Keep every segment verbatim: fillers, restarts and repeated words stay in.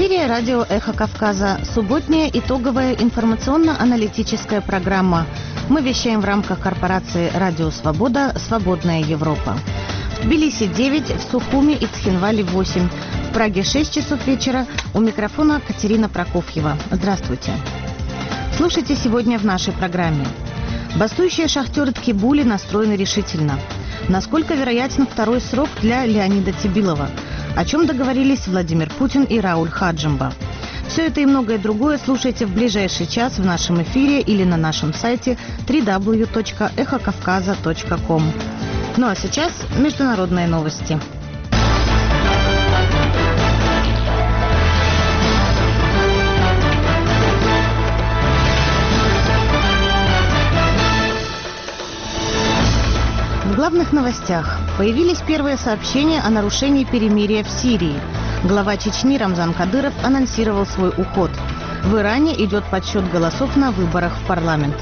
эфире радио «Эхо Кавказа». Субботняя итоговая информационно-аналитическая программа. Мы вещаем в рамках корпорации «Радио Свобода. Свободная Европа». В Тбилиси девять, в Сухуми и Цхинвале восемь. В Праге шесть часов вечера. У микрофона Катерина Прокофьева. Здравствуйте. Слушайте сегодня в нашей программе. Бастующие шахтеры Ткибули настроены решительно. Насколько вероятен второй срок для Леонида Тибилова? О чем договорились Владимир Путин и Рауль Хаджимба. Все это и многое другое слушайте в ближайший час в нашем эфире или на нашем сайте дабл ю дабл ю дабл ю точка эхо кавказа точка ком. Ну а сейчас международные новости. В главных новостях появились первые сообщения о нарушении перемирия в Сирии. Глава Чечни Рамзан Кадыров анонсировал свой уход. В Иране идет подсчет голосов на выборах в парламент.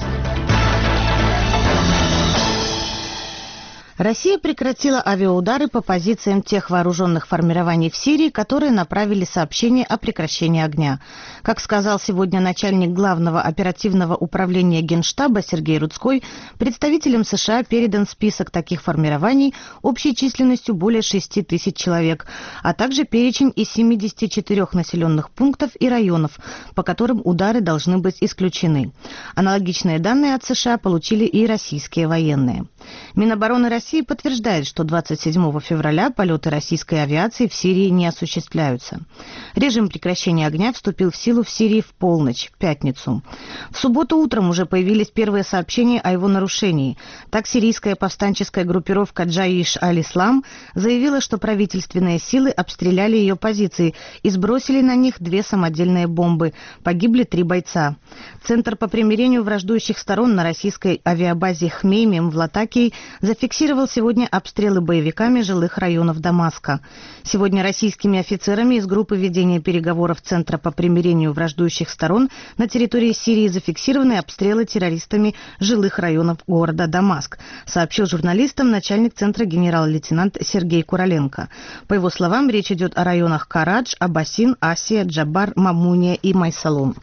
Россия прекратила авиаудары по позициям тех вооруженных формирований в Сирии, которые направили сообщение о прекращении огня. Как сказал сегодня начальник Главного оперативного управления Генштаба Сергей Рудской, представителям США передан список таких формирований общей численностью более шести тысяч человек, а также перечень из семидесяти четырёх населенных пунктов и районов, по которым удары должны быть исключены. Аналогичные данные от США получили и российские военные. Минобороны России подтверждает, что двадцать седьмого февраля полеты российской авиации в Сирии не осуществляются. Режим прекращения огня вступил в силу в Сирии в полночь, в пятницу. В субботу утром уже появились первые сообщения о его нарушении. Так, сирийская повстанческая группировка Джаиш аль-Ислам заявила, что правительственные силы обстреляли ее позиции и сбросили на них две самодельные бомбы. Погибли три бойца. Центр по примирению враждующих сторон на российской авиабазе Хмеймим в Латакии зафиксировал сегодня обстрелы боевиками жилых районов Дамаска. Сегодня российскими офицерами из группы ведения переговоров Центра по примирению враждующих сторон на территории Сирии зафиксированы обстрелы террористами жилых районов города Дамаск, сообщил журналистам начальник Центра генерал-лейтенант Сергей Куроленко. По его словам, речь идет о районах Карадж, Абасин, Асия, Джабар, Мамуния и Майсалун.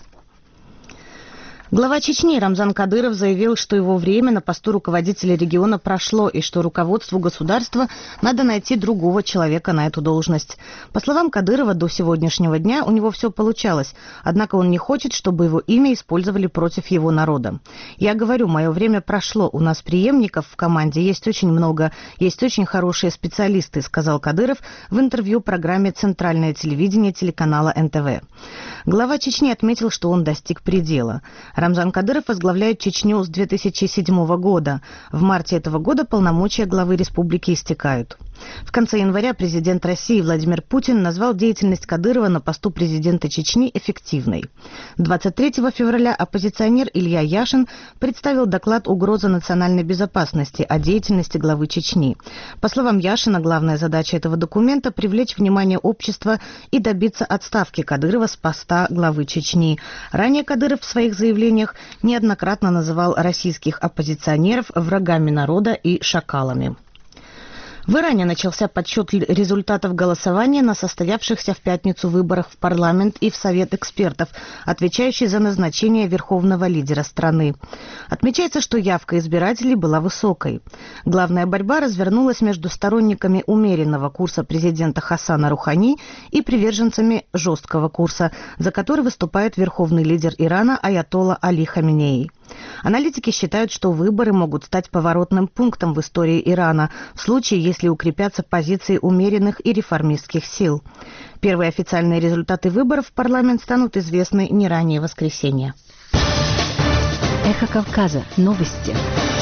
Глава Чечни Рамзан Кадыров заявил, что его время на посту руководителя региона прошло и что руководству государства надо найти другого человека на эту должность. По словам Кадырова, до сегодняшнего дня у него все получалось, однако он не хочет, чтобы его имя использовали против его народа. «Я говорю, мое время прошло, у нас преемников в команде есть очень много, есть очень хорошие специалисты», сказал Кадыров в интервью программе «Центральное телевидение» телеканала эн тэ вэ. Глава Чечни отметил, что он достиг предела. Рамзан Кадыров возглавляет Чечню с две тысячи седьмого года. В марте этого года полномочия главы республики истекают. В конце января президент России Владимир Путин назвал деятельность Кадырова на посту президента Чечни эффективной. двадцать третьего февраля оппозиционер Илья Яшин представил доклад «Угроза национальной безопасности» о деятельности главы Чечни. По словам Яшина, главная задача этого документа – привлечь внимание общества и добиться отставки Кадырова с поста главы Чечни. Ранее Кадыров в своих заявлениях неоднократно называл российских оппозиционеров врагами народа и шакалами. В Иране начался подсчет результатов голосования на состоявшихся в пятницу выборах в парламент и в Совет экспертов, отвечающий за назначение верховного лидера страны. Отмечается, что явка избирателей была высокой. Главная борьба развернулась между сторонниками умеренного курса президента Хасана Рухани и приверженцами жесткого курса, за который выступает верховный лидер Ирана аятолла Али Хаминеи. Аналитики считают, что выборы могут стать поворотным пунктом в истории Ирана в случае, если укрепятся позиции умеренных и реформистских сил. Первые официальные результаты выборов в парламент станут известны не ранее воскресенья. Эхо Кавказа. Новости.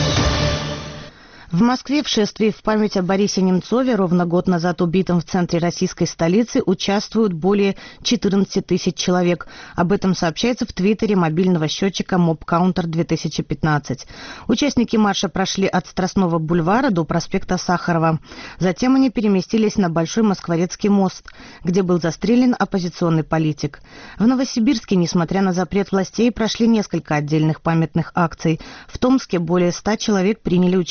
В Москве в шествии в память о Борисе Немцове, ровно год назад убитом в центре российской столицы, участвуют более четырнадцати тысяч человек. Об этом сообщается в твиттере мобильного счетчика MobCounter две тысячи пятнадцать. Участники марша прошли от Страстного бульвара до проспекта Сахарова. Затем они переместились на Большой Москворецкий мост, где был застрелен оппозиционный политик. В Новосибирске, несмотря на запрет властей, прошли несколько отдельных памятных акций. В Томске более ста человек приняли участие в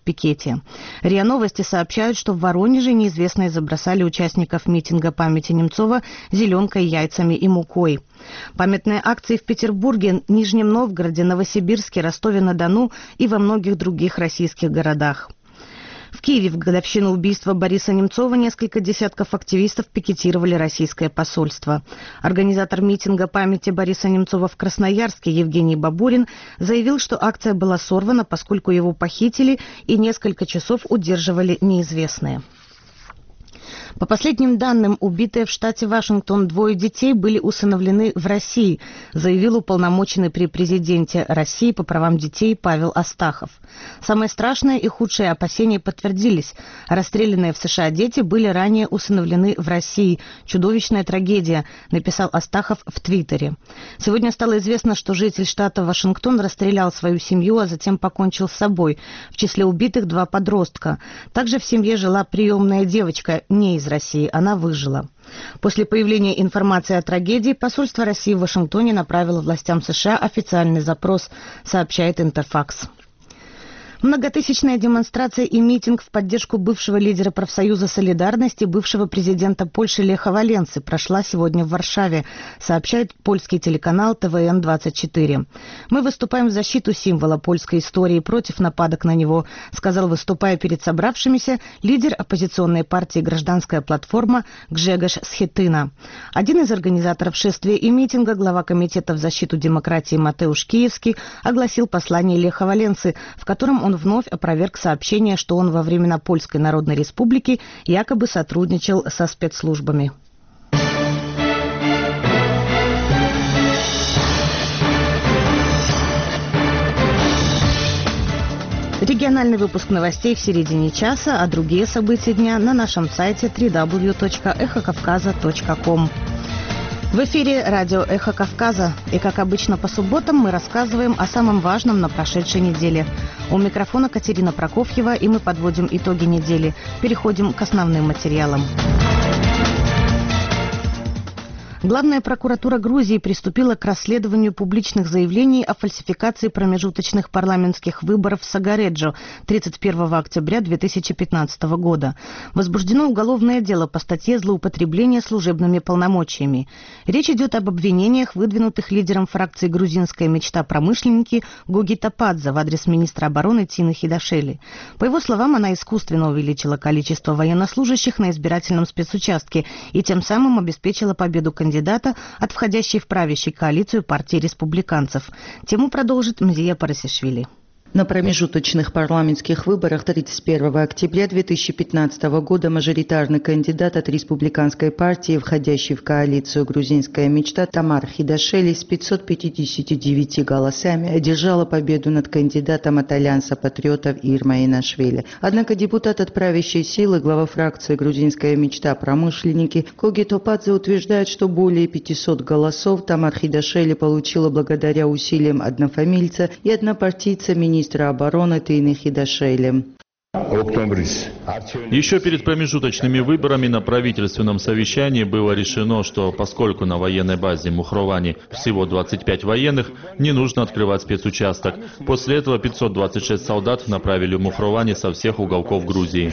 пикете. РИА Новости сообщают, что в Воронеже неизвестные забросали участников митинга памяти Немцова зеленкой, яйцами и мукой. Памятные акции в Петербурге, Нижнем Новгороде, Новосибирске, Ростове-на-Дону и во многих других российских городах. В Киеве в годовщину убийства Бориса Немцова несколько десятков активистов пикетировали российское посольство. Организатор митинга памяти Бориса Немцова в Красноярске Евгений Бабурин заявил, что акция была сорвана, поскольку его похитили и несколько часов удерживали неизвестные. По последним данным, убитые в штате Вашингтон двое детей были усыновлены в России, заявил уполномоченный при президенте России по правам детей Павел Астахов. Самые страшные и худшие опасения подтвердились. Расстрелянные в США дети были ранее усыновлены в России. Чудовищная трагедия, написал Астахов в Твиттере. Сегодня стало известно, что житель штата Вашингтон расстрелял свою семью, а затем покончил с собой. В числе убитых два подростка. Также в семье жила приемная девочка, не из России, она выжила. После появления информации о трагедии посольство России в Вашингтоне направило властям США официальный запрос, сообщает Интерфакс. Многотысячная демонстрация и митинг в поддержку бывшего лидера профсоюза «Солидарности», бывшего президента Польши Леха Валенсы прошла сегодня в Варшаве, сообщает польский телеканал Тэ Вэ Эн двадцать четыре. «Мы выступаем в защиту символа польской истории против нападок на него», сказал, выступая перед собравшимися, лидер оппозиционной партии «Гражданская платформа» Гжегош Схетына. Один из организаторов шествия и митинга, глава комитета в защиту демократии Матеуш Киевский, огласил послание Леха Валенсы, в котором он вновь опроверг сообщение, что он во времена Польской Народной Республики якобы сотрудничал со спецслужбами. Региональный выпуск новостей в середине часа, а другие события дня на нашем сайте дабл ю дабл ю дабл ю точка эхо кавказа точка ком. В эфире радио «Эхо Кавказа». И, как обычно, по субботам мы рассказываем о самом важном на прошедшей неделе. У микрофона Катерина Прокофьева, и мы подводим итоги недели. Переходим к основным материалам. Главная прокуратура Грузии приступила к расследованию публичных заявлений о фальсификации промежуточных парламентских выборов в Сагареджо тридцать первого октября две тысячи пятнадцатого года. Возбуждено уголовное дело по статье «Злоупотребление служебными полномочиями». Речь идет об обвинениях, выдвинутых лидером фракции «Грузинская мечта» промышленники Гоги Топадзе в адрес министра обороны Тины Хидашели. По его словам, она искусственно увеличила количество военнослужащих на избирательном спецучастке и тем самым обеспечила победу кандидата кандидата от входящей в правящую коалицию партии республиканцев. Тему продолжит Мзия Парасишвили. На промежуточных парламентских выборах тридцать первого октября две тысячи пятнадцатого года мажоритарный кандидат от республиканской партии, входящий в коалицию «Грузинская мечта» Тамар Хидашели с пятьсот пятьюдесятью девятью голосами одержала победу над кандидатом от Альянса патриотов Ирма Инашвили. Однако депутат от правящей силы, глава фракции «Грузинская мечта» промышленники Гоги Топадзе утверждает, что более пятисот голосов Тамар Хидашели получила благодаря усилиям однофамильца и однопартийца министра министра обороны Тины Хидашели. Еще перед промежуточными выборами на правительственном совещании было решено, что поскольку на военной базе Мухровани всего двадцать пять военных, не нужно открывать спецучасток. После этого пятьсот двадцать шесть солдат направили в Мухровани со всех уголков Грузии.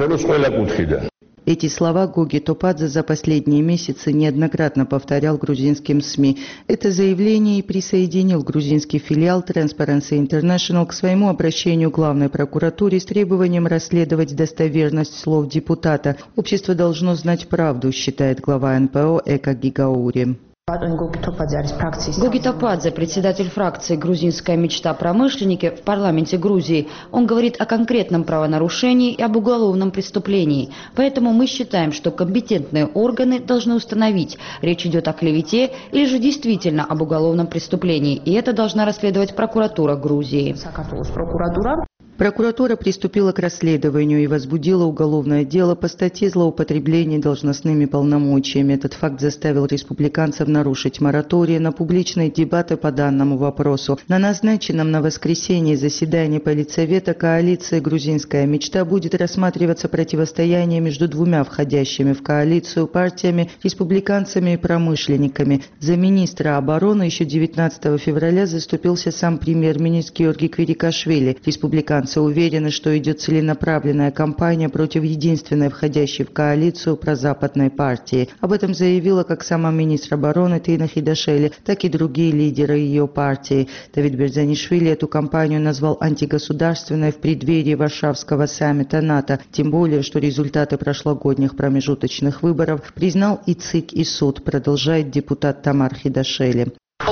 Эти слова Гоги Топадзе за последние месяцы неоднократно повторял грузинским СМИ. Это заявление и присоединил грузинский филиал Transparency International к своему обращению к главной прокуратуре с требованием расследовать достоверность слов депутата. Общество должно знать правду, считает глава эн пэ о Эка Гигаури. Гоги Топадзе, председатель фракции «Грузинская мечта» промышленники в парламенте Грузии. Он говорит о конкретном правонарушении и об уголовном преступлении. Поэтому мы считаем, что компетентные органы должны установить, речь идет о клевете или же действительно об уголовном преступлении. И это должна расследовать прокуратура Грузии. Прокуратура приступила к расследованию и возбудила уголовное дело по статье «Злоупотребление должностными полномочиями». Этот факт заставил республиканцев нарушить мораторий на публичные дебаты по данному вопросу. На назначенном на воскресенье заседании Политсовета коалиции «Грузинская мечта» будет рассматриваться противостояние между двумя входящими в коалицию партиями, республиканцами и промышленниками. За министра обороны еще девятнадцатого февраля заступился сам премьер-министр Георгий Квирикашвили. Республиканцы республиканцы уверены, что идет целенаправленная кампания против единственной входящей в коалицию прозападной партии. Об этом заявила как сама министр обороны Тина Хидашели, так и другие лидеры ее партии. Давид Берзанишвили эту кампанию назвал антигосударственной в преддверии Варшавского саммита НАТО, тем более, что результаты прошлогодних промежуточных выборов признал и ЦИК, и суд, продолжает депутат Тамар Хидашели.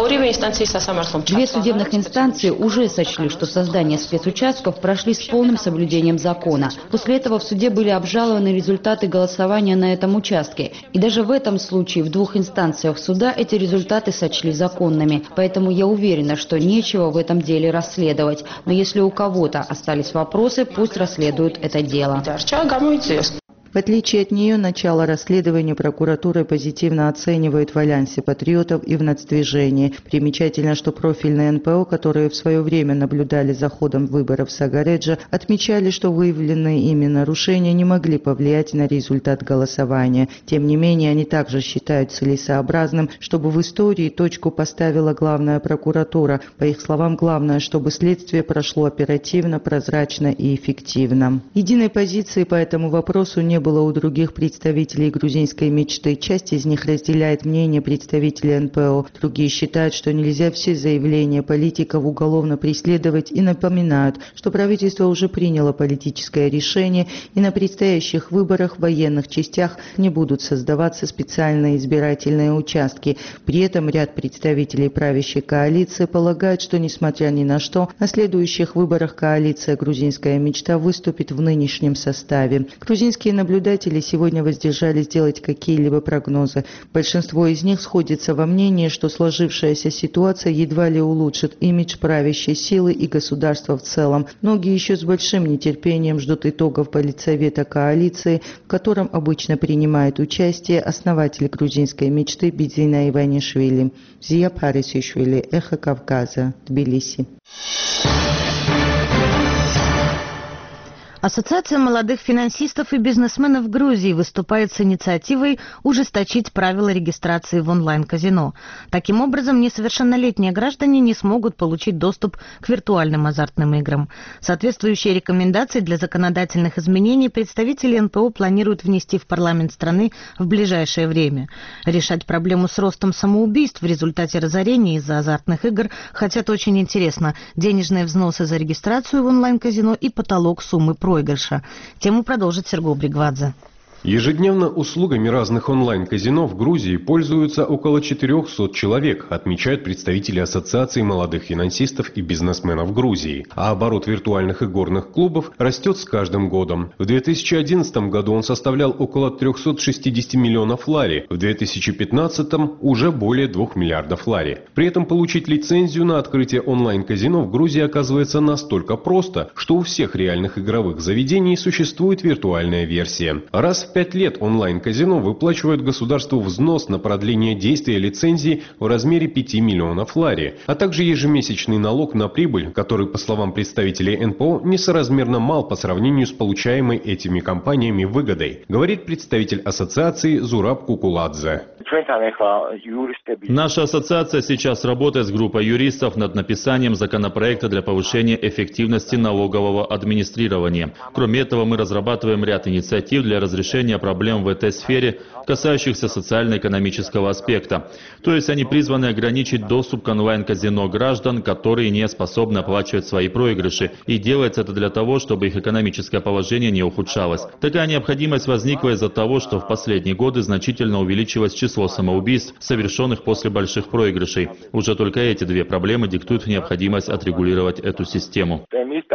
Две судебных инстанции уже сочли, что создание спецучастков прошли с полным соблюдением закона. После этого в суде были обжалованы результаты голосования на этом участке. И даже в этом случае в двух инстанциях суда эти результаты сочли законными. Поэтому я уверена, что нечего в этом деле расследовать. Но если у кого-то остались вопросы, пусть расследуют это дело. В отличие от нее, начало расследования прокуратура позитивно оценивает в Альянсе патриотов и в нацдвижении. Примечательно, что профильные эн пэ о, которые в свое время наблюдали за ходом выборов в Сагареджо, отмечали, что выявленные ими нарушения не могли повлиять на результат голосования. Тем не менее, они также считают целесообразным, чтобы в истории точку поставила главная прокуратура. По их словам, главное, чтобы следствие прошло оперативно, прозрачно и эффективно. Единой позиции по этому вопросу не было у других представителей грузинской мечты. Часть из них разделяет мнение представителей эн пэ о. Другие считают, что нельзя все заявления политиков уголовно преследовать и напоминают, что правительство уже приняло политическое решение и на предстоящих выборах в военных частях не будут создаваться специальные избирательные участки. При этом ряд представителей правящей коалиции полагают, что несмотря ни на что, на следующих выборах коалиция «Грузинская мечта» выступит в нынешнем составе. Грузинские наблюдатели Наблюдатели сегодня воздержались делать какие-либо прогнозы. Большинство из них сходится во мнении, что сложившаяся ситуация едва ли улучшит имидж правящей силы и государства в целом. Многие еще с большим нетерпением ждут итогов политсовета коалиции, в котором обычно принимает участие основатель грузинской мечты Бидзина Иванишвили. Зия Парисишвили, Эхо Кавказа, Тбилиси. Ассоциация молодых финансистов и бизнесменов Грузии выступает с инициативой ужесточить правила регистрации в онлайн-казино. Таким образом, несовершеннолетние граждане не смогут получить доступ к виртуальным азартным играм. Соответствующие рекомендации для законодательных изменений представители эн пэ о планируют внести в парламент страны в ближайшее время. Решать проблему с ростом самоубийств в результате разорения из-за азартных игр хотят очень интересно. Денежные взносы за регистрацию в онлайн-казино и потолок суммы проигрыша. Проигрыша. Тему продолжит Серго Бригвадзе. Ежедневно услугами разных онлайн-казино в Грузии пользуются около четырехсот человек, отмечают представители Ассоциации молодых финансистов и бизнесменов Грузии. А оборот виртуальных игорных клубов растет с каждым годом. В две тысячи одиннадцатом году он составлял около трехсот шестидесяти миллионов лари, в две тысячи пятнадцатом уже более двух миллиардов лари. При этом получить лицензию на открытие онлайн-казино в Грузии оказывается настолько просто, что у всех реальных игровых заведений существует виртуальная версия. Раз в пять лет онлайн-казино выплачивают государству взнос на продление действия лицензии в размере пяти миллионов лари, а также ежемесячный налог на прибыль, который, по словам представителей эн пэ о, несоразмерно мал по сравнению с получаемой этими компаниями выгодой, говорит представитель ассоциации Зураб Кукуладзе. Наша ассоциация сейчас работает с группой юристов над написанием законопроекта для повышения эффективности налогового администрирования. Кроме этого, мы разрабатываем ряд инициатив для разрешения проблем в этой сфере, касающихся социально-экономического аспекта. То есть они призваны ограничить доступ к онлайн-казино граждан, которые не способны оплачивать свои проигрыши. И делается это для того, чтобы их экономическое положение не ухудшалось. Такая необходимость возникла из-за того, что в последние годы значительно увеличилось число самоубийств, совершенных после больших проигрышей. Уже только эти две проблемы диктуют необходимость отрегулировать эту систему.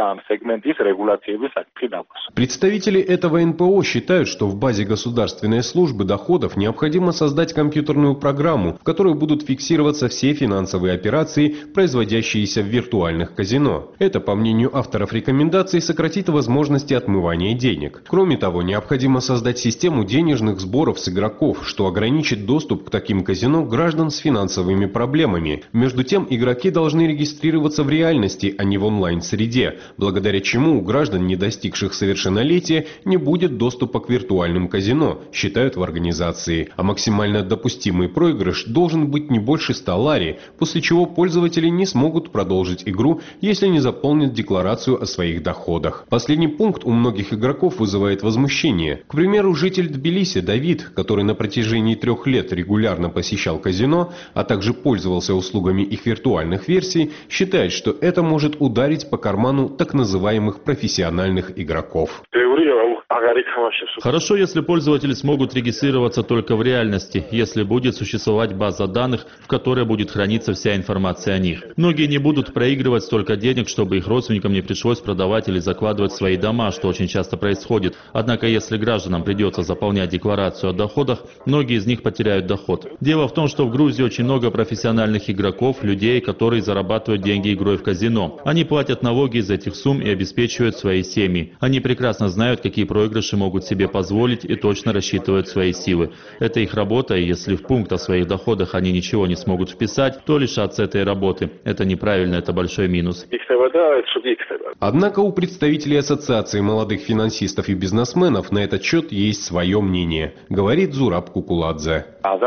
Представители этого эн пэ о считают, что в базе государственной службы доходов необходимо создать компьютерную программу, в которой будут фиксироваться все финансовые операции, производящиеся в виртуальных казино. Это, по мнению авторов рекомендаций, сократит возможности отмывания денег. Кроме того, необходимо создать систему денежных сборов с игроков, что ограничит доступ к таким казино граждан с финансовыми проблемами. Между тем, игроки должны регистрироваться в реальности, а не в онлайн-среде. октябре, благодаря чему у граждан, не достигших совершеннолетия, не будет доступа к виртуальным казино, считают в организации. А максимально допустимый проигрыш должен быть не больше ста лари, после чего пользователи не смогут продолжить игру, если не заполнят декларацию о своих доходах. Последний пункт у многих игроков вызывает возмущение. К примеру, житель Тбилиси Давид, который на протяжении трех лет регулярно посещал казино, а также пользовался услугами их виртуальных версий, считает, что это может ударить по карману так называемых профессиональных игроков. Хорошо, если пользователи смогут регистрироваться только в реальности, если будет существовать база данных, в которой будет храниться вся информация о них. Многие не будут проигрывать столько денег, чтобы их родственникам не пришлось продавать или закладывать в свои дома, что очень часто происходит. Однако, если гражданам придется заполнять декларацию о доходах, многие из них потеряют доход. Дело в том, что в Грузии очень много профессиональных игроков, людей, которые зарабатывают деньги игрой в казино. Они платят налоги из этих сумм и обеспечивают свои семьи. Они прекрасно знают, какие проигрыши могут себе позволить и точно рассчитывают свои силы. Это их работа, и если в пункт о своих доходах они ничего не смогут вписать, то лишатся этой работы. Это неправильно, это большой минус. Однако у представителей Ассоциации молодых финансистов и бизнесменов на этот счет есть свое мнение, говорит Зураб Кукуладзе.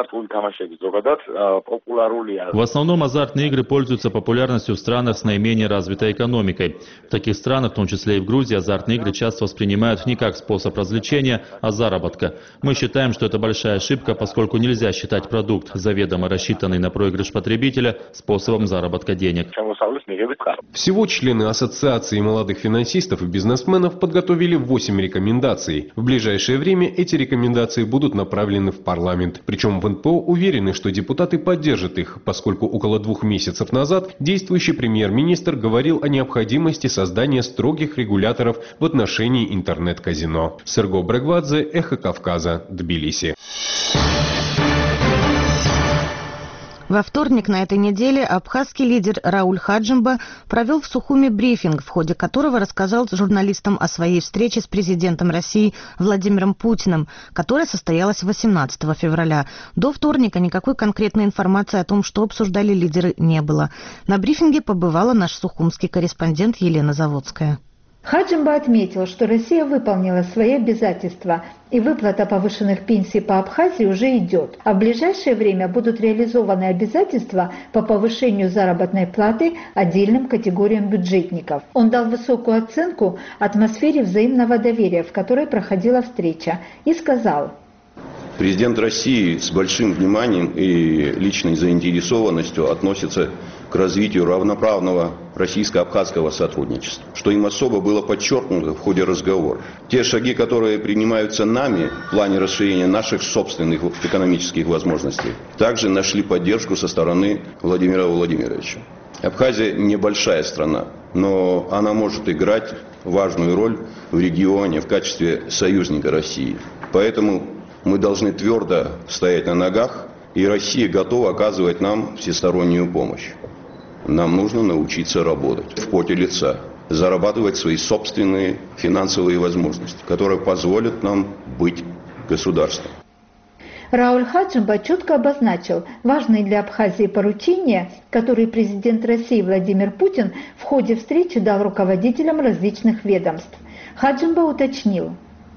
В основном азартные игры пользуются популярностью в странах с наименее развитой экономикой. В таких странах, в том числе и в Грузии, азартные игры часто воспринимают не как способ развлечения, а заработка. Мы считаем, что это большая ошибка, поскольку нельзя считать продукт, заведомо рассчитанный на проигрыш потребителя, способом заработка денег. Всего члены Ассоциации молодых финансистов и бизнесменов подготовили восемь рекомендаций. В ближайшее время эти рекомендации будут направлены в парламент. Причем в эн пэ о уверены, что депутаты поддержат их, поскольку около двух месяцев назад действующий премьер-министр говорил о необходимости создания строгих регуляторов в отношении интернет-казино. Серго Брегвадзе, Эхо Кавказа, Тбилиси. Во вторник на этой неделе абхазский лидер Рауль Хаджимба провел в Сухуми брифинг, в ходе которого рассказал журналистам о своей встрече с президентом России Владимиром Путиным, которая состоялась восемнадцатого февраля. До вторника никакой конкретной информации о том, что обсуждали лидеры, не было. На брифинге побывала наш сухумский корреспондент Елена Заводская. Хаджимба отметил, что Россия выполнила свои обязательства, и выплата повышенных пенсий по Абхазии уже идет. А в ближайшее время будут реализованы обязательства по повышению заработной платы отдельным категориям бюджетников. Он дал высокую оценку атмосфере взаимного доверия, в которой проходила встреча, и сказал: президент России с большим вниманием и личной заинтересованностью относится к развитию равноправного российско-абхазского сотрудничества, что им особо было подчеркнуто в ходе разговора. Те шаги, которые принимаются нами в плане расширения наших собственных экономических возможностей, также нашли поддержку со стороны Владимира Владимировича. Абхазия небольшая страна, но она может играть важную роль в регионе в качестве союзника России. Поэтому мы должны твердо стоять на ногах, и Россия готова оказывать нам всестороннюю помощь. Нам нужно научиться работать в поте лица, зарабатывать свои собственные финансовые возможности, которые позволят нам быть государством. Рауль Хаджимба четко обозначил важные для Абхазии поручения, которые президент России Владимир Путин в ходе встречи дал руководителям различных ведомств. Хаджимба уточнил: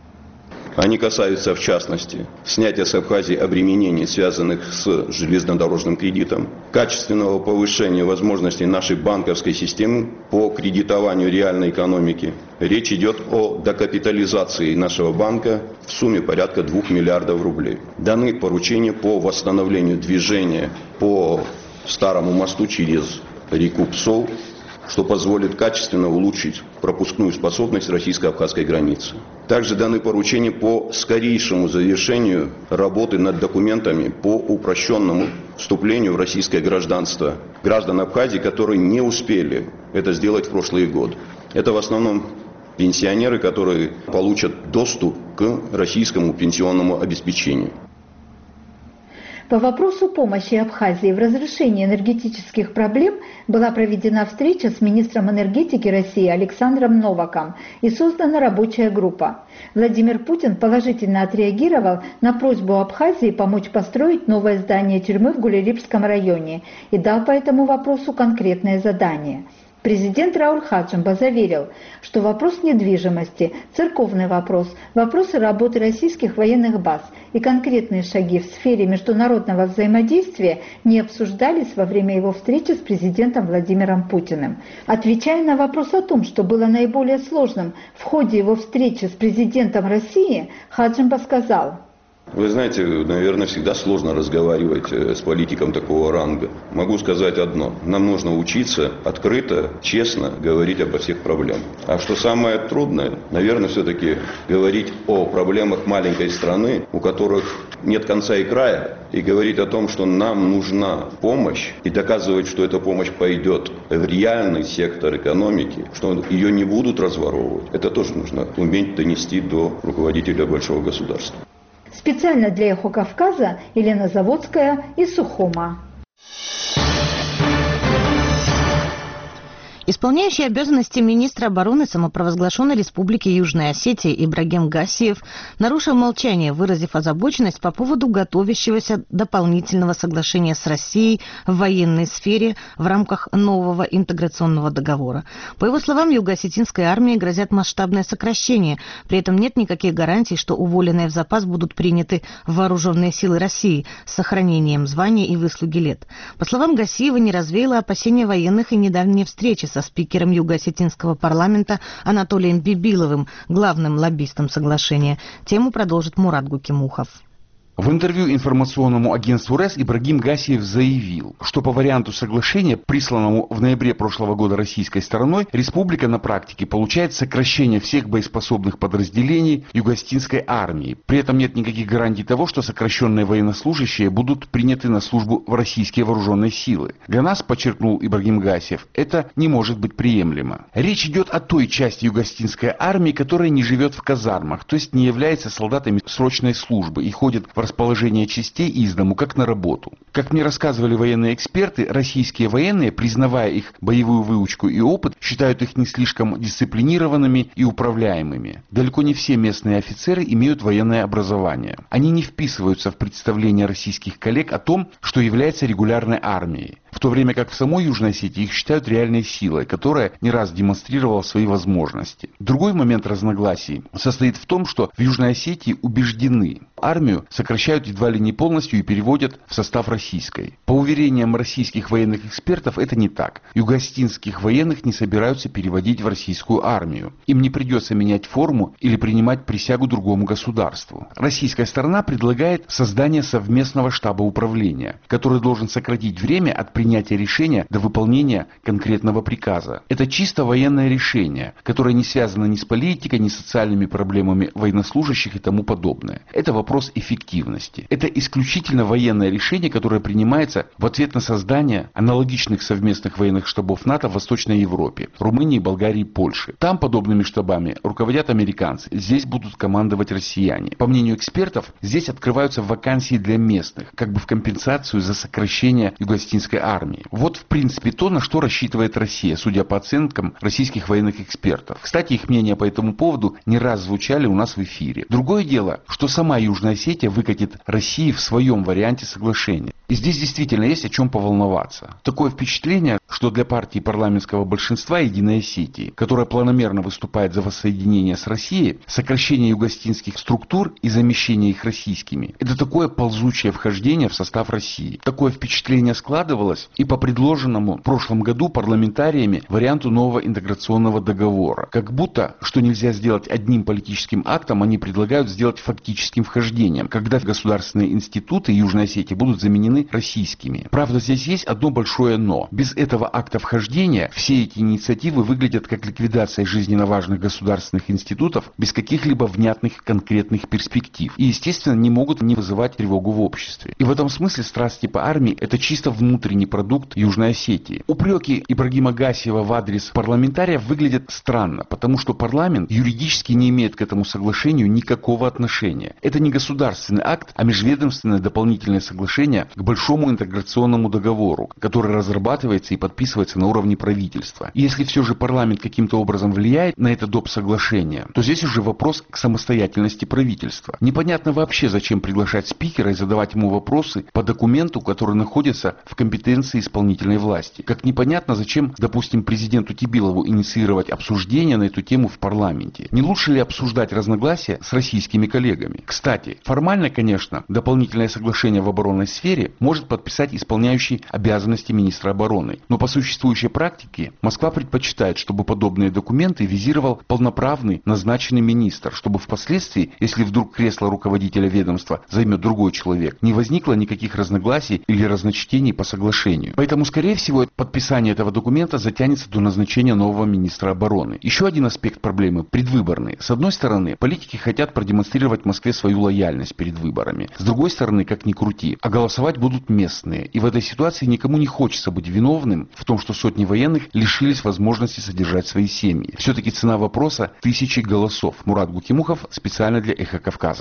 они касаются, в частности, снятия с Абхазии обременений, связанных с железнодорожным кредитом, качественного повышения возможностей нашей банковской системы по кредитованию реальной экономики. Речь идет о докапитализации нашего банка в сумме порядка двух миллиардов рублей. Даны поручения по восстановлению движения по старому мосту через реку Псол, что позволит качественно улучшить пропускную способность российско-абхазской границы. Также даны поручения по скорейшему завершению работы над документами по упрощенному вступлению в российское гражданство граждан Абхазии, которые не успели это сделать в прошлые годы. Это в основном пенсионеры, которые получат доступ к российскому пенсионному обеспечению. По вопросу помощи Абхазии в разрешении энергетических проблем была проведена встреча с министром энергетики России Александром Новаком и создана рабочая группа. Владимир Путин положительно отреагировал на просьбу Абхазии помочь построить новое здание тюрьмы в Гулилипском районе и дал по этому вопросу конкретное задание. Президент Рауль Хаджимба заверил, что вопрос недвижимости, церковный вопрос, вопросы работы российских военных баз и конкретные шаги в сфере международного взаимодействия не обсуждались во время его встречи с президентом Владимиром Путиным. Отвечая на вопрос о том, что было наиболее сложным в ходе его встречи с президентом России, Хаджимба сказал: Вы знаете, наверное, всегда сложно разговаривать с политиком такого ранга. Могу сказать одно. Нам нужно учиться открыто, честно говорить обо всех проблемах. А что самое трудное, наверное, все-таки говорить о проблемах маленькой страны, у которых нет конца и края, и говорить о том, что нам нужна помощь, и доказывать, что эта помощь пойдет в реальный сектор экономики, что ее не будут разворовывать. Это тоже нужно уметь донести до руководителя большого государства. Специально для «Эхо Кавказа» Елена Заводская из Сухума. Исполняющий обязанности министра обороны самопровозглашенной Республики Южная Осетия Ибрагим Гассиев нарушил молчание, выразив озабоченность по поводу готовящегося дополнительного соглашения с Россией в военной сфере в рамках нового интеграционного договора. По его словам, юго-осетинской армии грозят масштабное сокращение. При этом нет никаких гарантий, что уволенные в запас будут приняты в вооруженные силы России с сохранением звания и выслуги лет. По словам Гассиева, не развеяло опасения военных и недавняя встреча со спикером Юго-Осетинского парламента Анатолием Бибиловым, главным лоббистом соглашения. Тему продолжит Мурат Гукимухов. В интервью информационному агентству РЭС Ибрагим Гассиев заявил, что по варианту соглашения, присланному в ноябре прошлого года российской стороной, республика на практике получает сокращение всех боеспособных подразделений юго-осетинской армии. При этом нет никаких гарантий того, что сокращенные военнослужащие будут приняты на службу в российские вооруженные силы. Для нас, подчеркнул Ибрагим Гассиев, это не может быть приемлемо. Речь идет о той части юго-осетинской армии, которая не живет в казармах, то есть не является солдатами срочной службы и ходит в расположение частей из дому, как на работу. Как мне рассказывали военные эксперты, российские военные, признавая их боевую выучку и опыт, считают их не слишком дисциплинированными и управляемыми. Далеко не все местные офицеры имеют военное образование. Они не вписываются в представления российских коллег о том, что является регулярной армией. В то время как в самой Южной Осетии их считают реальной силой, которая не раз демонстрировала свои возможности. Другой момент разногласий состоит в том, что в Южной Осетии убеждены, армию сокращают едва ли не полностью и переводят в состав российской. По уверениям российских военных экспертов, это не так. Юго-осетинских военных не собираются переводить в российскую армию. Им не придется менять форму или принимать присягу другому государству. Российская сторона предлагает создание совместного штаба управления, который должен сократить время от принятия решения до выполнения конкретного приказа. Это чисто военное решение, которое не связано ни с политикой, ни с социальными проблемами военнослужащих и тому подобное. Это вопрос эффективности. Это исключительно военное решение, которое принимается в ответ на создание аналогичных совместных военных штабов НАТО в Восточной Европе, Румынии, Болгарии, Польши. Там подобными штабами руководят американцы, здесь будут командовать россияне. По мнению экспертов, здесь открываются вакансии для местных, как бы в компенсацию за сокращение юго-осетинской армии. Вот в принципе то, на что рассчитывает Россия, судя по оценкам российских военных экспертов. Кстати, их мнения по этому поводу не раз звучали у нас в эфире. Другое дело, что сама Южная Осетия выкатит России в своем варианте соглашения. И здесь действительно есть о чем поволноваться. Такое впечатление, что для партии парламентского большинства Единой Осетии, которая планомерно выступает за воссоединение с Россией, сокращение юго-осетинских структур и замещение их российскими, это такое ползучее вхождение в состав России. Такое впечатление складывалось и по предложенному в прошлом году парламентариями варианту нового интеграционного договора. Как будто, что нельзя сделать одним политическим актом, они предлагают сделать фактическим вхождением, когда государственные институты Южной Осетии будут заменены российскими. Правда, здесь есть одно большое «но». Без этого акта вхождения все эти инициативы выглядят как ликвидация жизненно важных государственных институтов без каких-либо внятных конкретных перспектив. И, естественно, не могут не вызывать тревогу в обществе. И в этом смысле страсти по армии – это чисто внутренний продукт Южной Осетии. Упреки Ибрагима Гассиева в адрес парламентариев выглядят странно, потому что парламент юридически не имеет к этому соглашению никакого отношения. Это не государственный акт, а межведомственное дополнительное соглашение к большому интеграционному договору, который разрабатывается и подписывается на уровне правительства. И если все же парламент каким-то образом влияет на это доп. Соглашение, то здесь уже вопрос к самостоятельности правительства. Непонятно вообще, зачем приглашать спикера и задавать ему вопросы по документу, который находится в компетенции исполнительной власти. Как непонятно, зачем, допустим, президенту Тибилову инициировать обсуждение на эту тему в парламенте. Не лучше ли обсуждать разногласия с российскими коллегами? Кстати, формально, конечно, дополнительное соглашение в оборонной сфере может подписать исполняющий обязанности министра обороны. Но по существующей практике Москва предпочитает, чтобы подобные документы визировал полноправный назначенный министр, чтобы впоследствии, если вдруг кресло руководителя ведомства займет другой человек, не возникло никаких разногласий или разночтений по соглашению. Поэтому, скорее всего, подписание этого документа затянется до назначения нового министра обороны. Еще один аспект проблемы – предвыборный. С одной стороны, политики хотят продемонстрировать Москве свою лояльность перед выборами. С другой стороны, как ни крути, а голосовать будут местные. И в этой ситуации никому не хочется быть виновным в том, что сотни военных лишились возможности содержать свои семьи. Все-таки цена вопроса – тысячи голосов. Мурат Гукимухов специально для «Эхо Кавказа».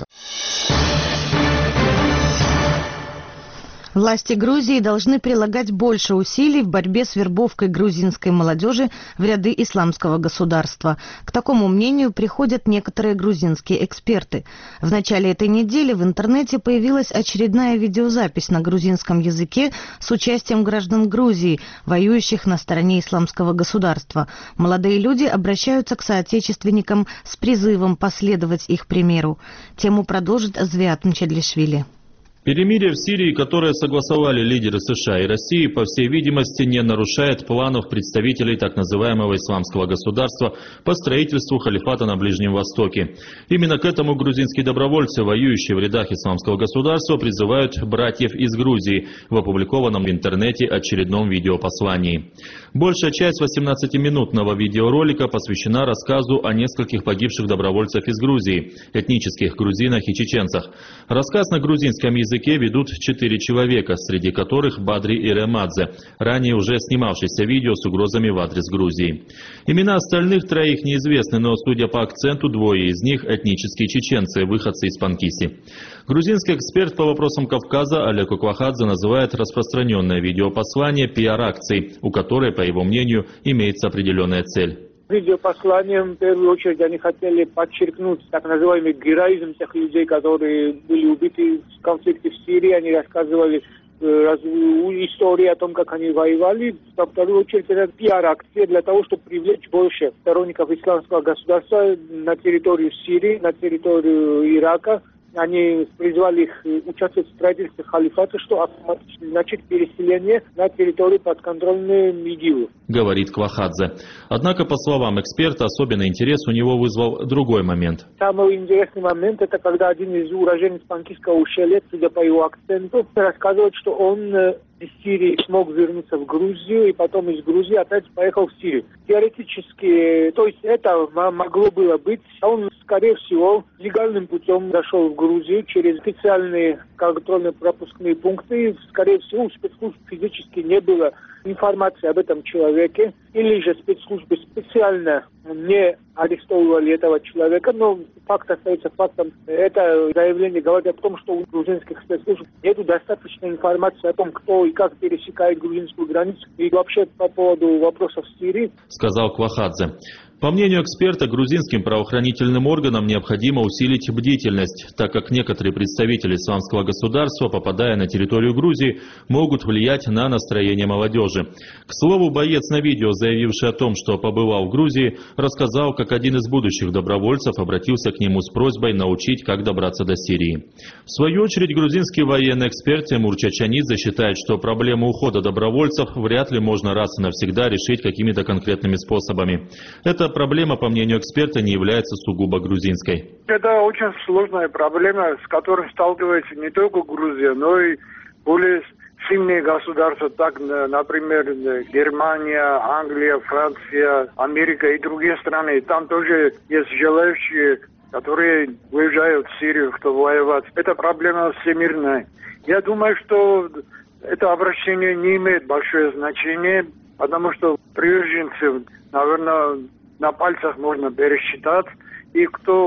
Власти Грузии должны прилагать больше усилий в борьбе с вербовкой грузинской молодежи в ряды исламского государства. К такому мнению приходят некоторые грузинские эксперты. В начале этой недели в интернете появилась очередная видеозапись на грузинском языке с участием граждан Грузии, воюющих на стороне исламского государства. Молодые люди обращаются к соотечественникам с призывом последовать их примеру. Тему продолжит Звиат Мчедлишвили. Перемирие в Сирии, которое согласовали лидеры США и России, по всей видимости, не нарушает планов представителей так называемого исламского государства по строительству халифата на Ближнем Востоке. Именно к этому грузинские добровольцы, воюющие в рядах исламского государства, призывают братьев из Грузии в опубликованном в интернете очередном видеопослании. Большая часть восемнадцатиминутного видеоролика посвящена рассказу о нескольких погибших добровольцах из Грузии, этнических грузинах и чеченцах. Рассказ на грузинском языке ведут четыре человека, среди которых Бадри Иремадзе, ранее уже снимавшийся видео с угрозами в адрес Грузии. Имена остальных троих неизвестны, но, судя по акценту, двое из них этнические чеченцы, выходцы из Панкиси. Грузинский эксперт по вопросам Кавказа Олег Квахадзе называет распространенное видеопослание пиар-акцией, у которой, по его мнению, имеется определенная цель. Видеопосланием, в первую очередь, они хотели подчеркнуть так называемый героизм тех людей, которые были убиты в конфликте в Сирии. Они рассказывали э, истории о том, как они воевали. Во вторую очередь, это пиар-акция для того, чтобы привлечь больше сторонников исламского государства на территорию Сирии, на территорию Ирака. Они призвали их участвовать в строительстве халифата, что автоматически значит переселение на территорию подконтрольной ИГИЛу. Говорит Квахадзе. Однако, по словам эксперта, особенный интерес у него вызвал другой момент. Самый интересный момент — это когда один из уроженцев Панкисского ущелья, судя по его акценту, рассказывает, что он из Сирии смог вернуться в Грузию и потом из Грузии опять поехал в Сирию. Теоретически, то есть это могло было быть. Он, скорее всего, легальным путем зашел в Грузию через специальные контрольно-пропускные пункты. Скорее всего, у спецслужб физически не было информации об этом человеке, или же спецслужбы специально не арестовывали этого человека, но факт остается фактом. Это заявление говорит о том, что у грузинских спецслужб нет достаточной информации о том, кто и как пересекает грузинскую границу, и вообще по поводу вопросов в Сирии. Сказал Квахадзе. По мнению эксперта, грузинским правоохранительным органам необходимо усилить бдительность, так как некоторые представители исламского государства, попадая на территорию Грузии, могут влиять на настроение молодежи. К слову, боец на видео, заявивший о том, что побывал в Грузии, рассказал, как один из будущих добровольцев обратился к нему с просьбой научить, как добраться до Сирии. В свою очередь, грузинский военный эксперт Тимур Чачанидзе считает, что проблему ухода добровольцев вряд ли можно раз и навсегда решить какими-то конкретными способами. Это проблема, по мнению эксперта, не является сугубо грузинской. Это очень сложная проблема, с которой сталкивается не только Грузия, но и более сильные государства, так, например, Германия, Англия, Франция, Америка и другие страны. Там тоже есть желающие, которые уезжают в Сирию, чтобы воевать. Это проблема всемирная. Я думаю, что это обращение не имеет большое значение, потому что приверженцев, наверное, на пальцах можно пересчитать. И кто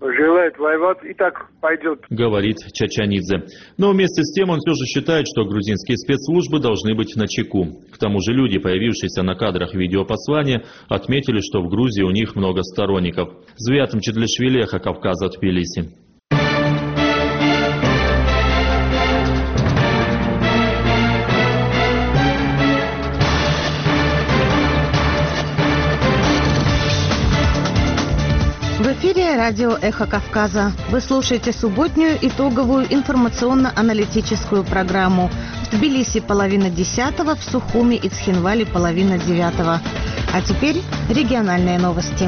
желает воевать, и так пойдет. Говорит Чачанидзе. Но вместе с тем он все же считает, что грузинские спецслужбы должны быть начеку. К тому же люди, появившиеся на кадрах видеопослания, отметили, что в Грузии у них много сторонников. Звиатом Чедлишвили, Эхо Кавказа, Тбилиси. В эфире радио «Эхо Кавказа». Вы слушаете субботнюю итоговую информационно-аналитическую программу. В Тбилиси половина десятого, в Сухуми и Цхинвали половина девятого. А теперь региональные новости.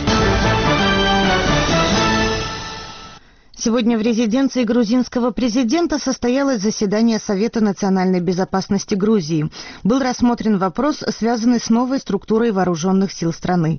Сегодня в резиденции грузинского президента состоялось заседание Совета национальной безопасности Грузии. Был рассмотрен вопрос, связанный с новой структурой вооруженных сил страны.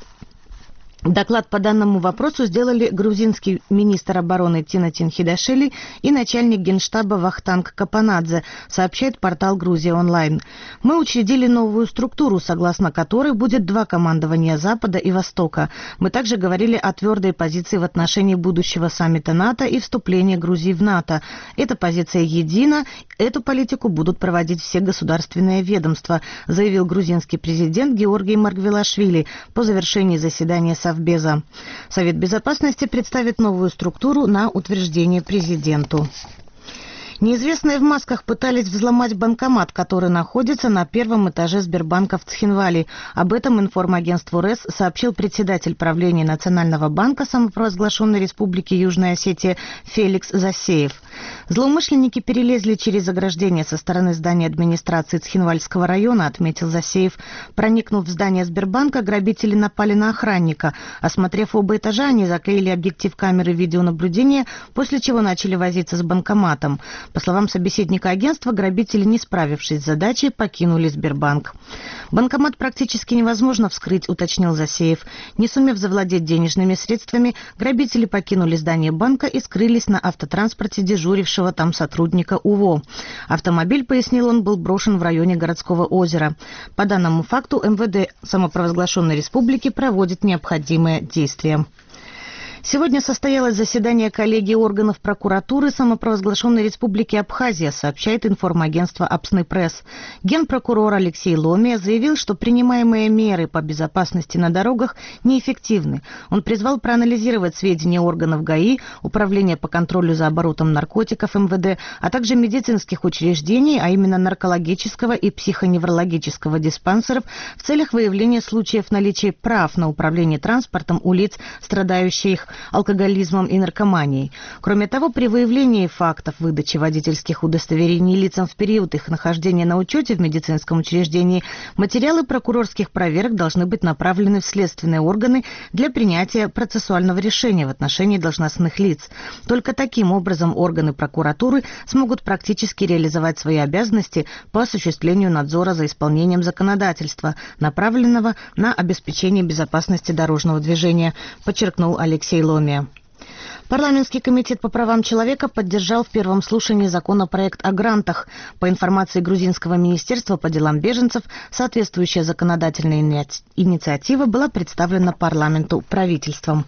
Доклад по данному вопросу сделали грузинский министр обороны Тинатин Хидашвили и начальник генштаба Вахтанг Капанадзе, сообщает портал «Грузия онлайн». Мы учредили новую структуру, согласно которой будет два командования Запада и Востока. Мы также говорили о твердой позиции в отношении будущего саммита НАТО и вступления Грузии в НАТО. Эта позиция едина, эту политику будут проводить все государственные ведомства, заявил грузинский президент Георгий Маргвелашвили по завершении заседания Совета. Беза. Совет Безопасности представит новую структуру на утверждение президенту. Неизвестные в масках пытались взломать банкомат, который находится на первом этаже Сбербанка в Цхинвали. Об этом информагентству РЭС сообщил председатель правления Национального банка самопровозглашенной Республики Южная Осетия Феликс Засеев. Злоумышленники перелезли через ограждение со стороны здания администрации Цхинвальского района, отметил Засеев. Проникнув в здание Сбербанка, грабители напали на охранника. Осмотрев оба этажа, они заклеили объектив камеры видеонаблюдения, после чего начали возиться с банкоматом. По словам собеседника агентства, грабители, не справившись с задачей, покинули Сбербанк. Банкомат практически невозможно вскрыть, уточнил Засеев. Не сумев завладеть денежными средствами, грабители покинули здание банка и скрылись на автотранспорте дежурившего там сотрудника УВО. Автомобиль, пояснил он, был брошен в районе городского озера. По данному факту МВД самопровозглашенной республики проводит необходимые действия. Сегодня состоялось заседание коллегии органов прокуратуры самопровозглашенной Республики Абхазия, сообщает информагентство Апсны Пресс. Генпрокурор Алексей Ломия заявил, что принимаемые меры по безопасности на дорогах неэффективны. Он призвал проанализировать сведения органов ГАИ, Управления по контролю за оборотом наркотиков МВД, а также медицинских учреждений, а именно наркологического и психоневрологического диспансеров, в целях выявления случаев наличия прав на управление транспортом у лиц, страдающих алкоголизмом и наркоманией. Кроме того, при выявлении фактов выдачи водительских удостоверений лицам в период их нахождения на учете в медицинском учреждении, материалы прокурорских проверок должны быть направлены в следственные органы для принятия процессуального решения в отношении должностных лиц. Только таким образом органы прокуратуры смогут практически реализовать свои обязанности по осуществлению надзора за исполнением законодательства, направленного на обеспечение безопасности дорожного движения, подчеркнул Алексей Ломия. Парламентский комитет по правам человека поддержал в первом слушании законопроект о грантах. По информации грузинского министерства по делам беженцев, соответствующая законодательная инициатива была представлена парламенту правительством.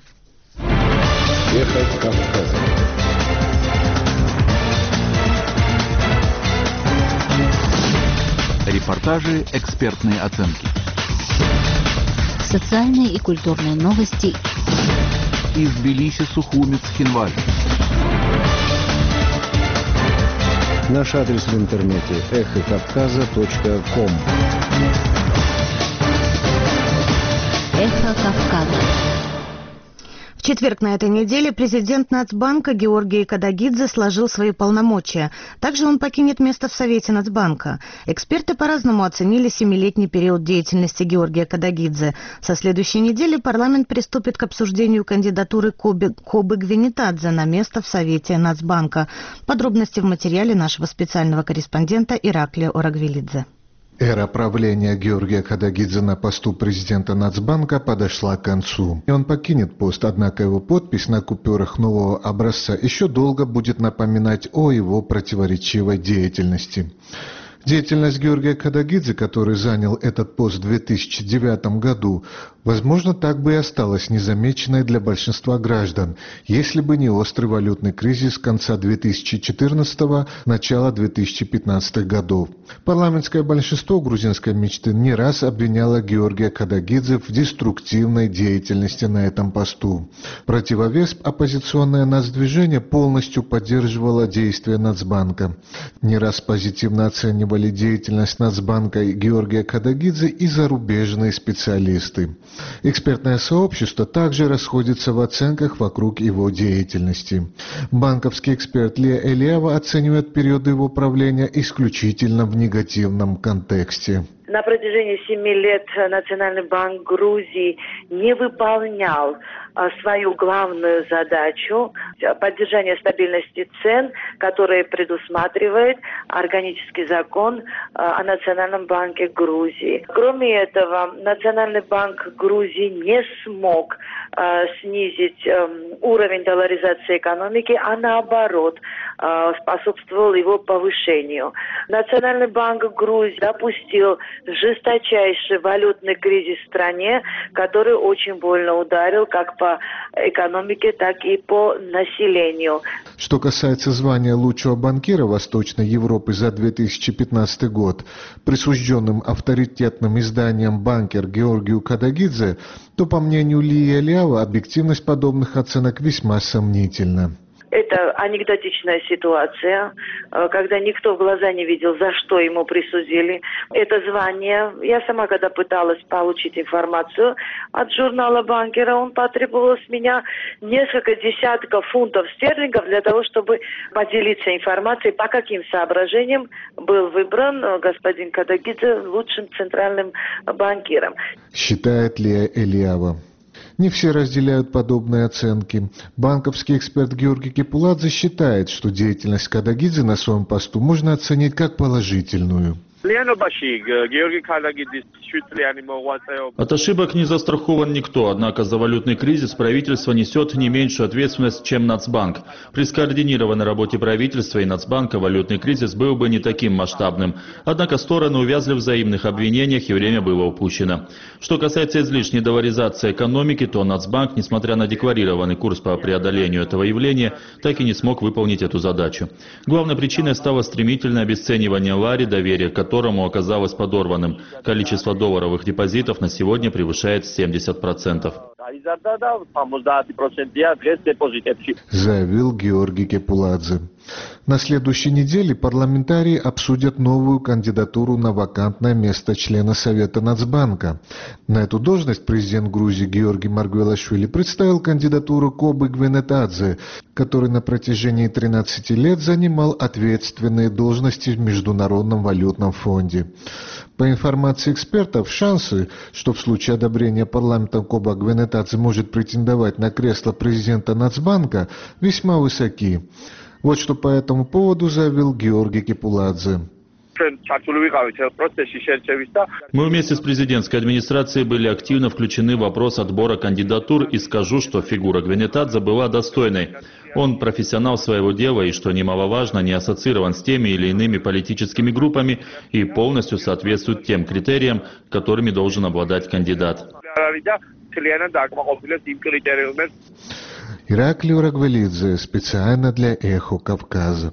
Репортажи, экспертные оценки. Социальные и культурные новости. Из Тбилиси, Сухуми, Цхинвали. Наш адрес в интернете эхо кавказа точка ком. Эхо Кавказа. В четверг на этой неделе президент Нацбанка Георгий Кадагидзе сложил свои полномочия. Также он покинет место в Совете Нацбанка. Эксперты по-разному оценили семилетний период деятельности Георгия Кадагидзе. Со следующей недели парламент приступит к обсуждению кандидатуры Кобы, Кобы Гвенитадзе на место в Совете Нацбанка. Подробности в материале нашего специального корреспондента Ираклия Орагвелидзе. Эра правления Георгия Кадагидзе на посту президента Нацбанка подошла к концу. И он покинет пост, однако его подпись на купюрах нового образца еще долго будет напоминать о его противоречивой деятельности. Деятельность Георгия Кадагидзе, который занял этот пост в две тысячи девятом году, Возможно, так бы и осталось незамеченной для большинства граждан, если бы не острый валютный кризис конца две тысячи четырнадцатого – начала две тысячи пятнадцатого годов. Парламентское большинство грузинской мечты не раз обвиняло Георгия Кадагидзе в деструктивной деятельности на этом посту. Противовес оппозиционное нацдвижение полностью поддерживало действия Нацбанка. Не раз позитивно оценивали деятельность Нацбанка и Георгия Кадагидзе и зарубежные специалисты. Экспертное сообщество также расходится в оценках вокруг его деятельности. Банковский эксперт Лия Элиава оценивает периоды его правления исключительно в негативном контексте. На протяжении семи лет Национальный банк Грузии не выполнял а, свою главную задачу – поддержание стабильности цен, которая предусматривает органический закон а, о Национальном банке Грузии. Кроме этого, Национальный банк Грузии не смог а, снизить а, уровень долларизации экономики, а наоборот а, способствовал его повышению. Национальный банк Грузии допустил жесточайший валютный кризис в стране, который очень больно ударил как по экономике, так и по населению. Что касается звания лучшего банкира Восточной Европы за две тысячи пятнадцатый год, присужденным авторитетным изданием «Банкер» Георгию Кадагидзе, то, по мнению Лии Элиава, объективность подобных оценок весьма сомнительна. Это анекдотичная ситуация, когда никто в глаза не видел, за что ему присудили это звание. Я сама, когда пыталась получить информацию от журнала «Банкера», он потребовал с меня несколько десятков фунтов стерлингов для того, чтобы поделиться информацией, по каким соображениям был выбран господин Кадагидзе лучшим центральным банкиром. Считает Лия Элиава. Не все разделяют подобные оценки. Банковский эксперт Георгий Кепуладзе считает, что деятельность Кадагидзе на своем посту можно оценить как положительную. От ошибок не застрахован никто, однако за валютный кризис правительство несет не меньшую ответственность, чем Нацбанк. При скоординированной работе правительства и Нацбанка валютный кризис был бы не таким масштабным. Однако стороны увязли в взаимных обвинениях и время было упущено. Что касается излишней долларизации экономики, то Нацбанк, несмотря на декларированный курс по преодолению этого явления, так и не смог выполнить эту задачу. Главной причиной стало стремительное обесценивание лари, доверие к которому оказалось подорванным. Количество долларовых депозитов на сегодня превышает семьдесят процентов. Заявил Георгий Кепуладзе. На следующей неделе парламентарии обсудят новую кандидатуру на вакантное место члена Совета Нацбанка. На эту должность президент Грузии Георгий Маргвелашвили представил кандидатуру Кобы Гвенетадзе, который на протяжении тринадцати лет занимал ответственные должности в Международном валютном фонде. По информации экспертов, шансы, что в случае одобрения парламентом Коба Гвенетадзе может претендовать на кресло президента Нацбанка, весьма высоки. Вот что по этому поводу заявил Георгий Кепуладзе. Мы вместе с президентской администрацией были активно включены в вопрос отбора кандидатур и скажу, что фигура Гвенетадзе была достойной. Он профессионал своего дела и, что немаловажно, не ассоциирован с теми или иными политическими группами и полностью соответствует тем критериям, которыми должен обладать кандидат. Ираклий Урагвелидзе, специально для «Эхо Кавказа».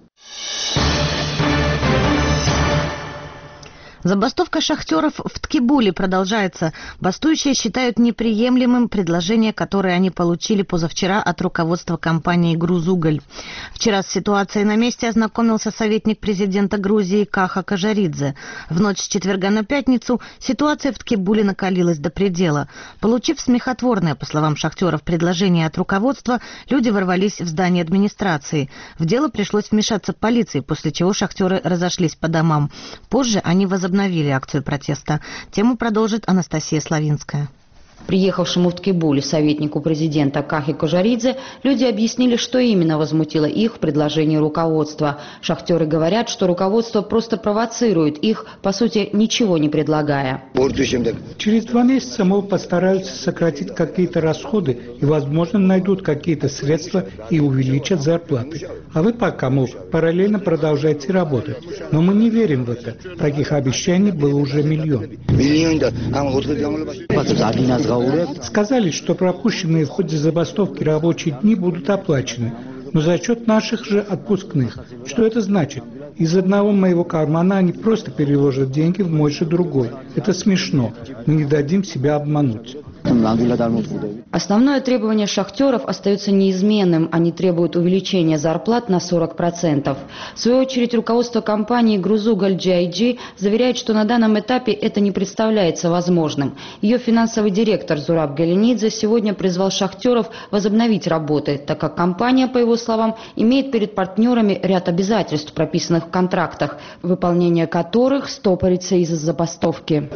Забастовка шахтеров в Ткибуле продолжается. Бастующие считают неприемлемым предложение, которое они получили позавчера от руководства компании «Грузуголь». Вчера с ситуацией на месте ознакомился советник президента Грузии Каха Кожаридзе. В ночь с четверга на пятницу ситуация в Ткибуле накалилась до предела. Получив смехотворное, по словам шахтеров, предложение от руководства, люди ворвались в здание администрации. В дело пришлось вмешаться полиции, после чего шахтеры разошлись по домам. Позже они возобновили обновили акцию протеста. Тему продолжит Анастасия Славинская. Приехавшему в Ткибуле советнику президента Кахи Кожаридзе люди объяснили, что именно возмутило их в предложении руководства. Шахтеры говорят, что руководство просто провоцирует их, по сути, ничего не предлагая. Через два месяца, мол, постараются сократить какие-то расходы и, возможно, найдут какие-то средства и увеличат зарплаты. А вы пока, мол, параллельно продолжайте работать. Но мы не верим в это. Таких обещаний было уже миллион. Сказали, что пропущенные в ходе забастовки рабочие дни будут оплачены, но за счет наших же отпускных. Что это значит? Из одного моего кармана они просто переложат деньги в мой же другой. Это смешно. Мы не дадим себя обмануть. Основное требование шахтеров остается неизменным. Они требуют увеличения зарплат на сорок процентов. В свою очередь, руководство компании «Грузугаль джи ай джи» заверяет, что на данном этапе это не представляется возможным. Ее финансовый директор Зураб Галинидзе сегодня призвал шахтеров возобновить работы, так как компания, по его словам, имеет перед партнерами ряд обязательств, прописанных в контрактах, выполнение которых стопорится из-за забастовки.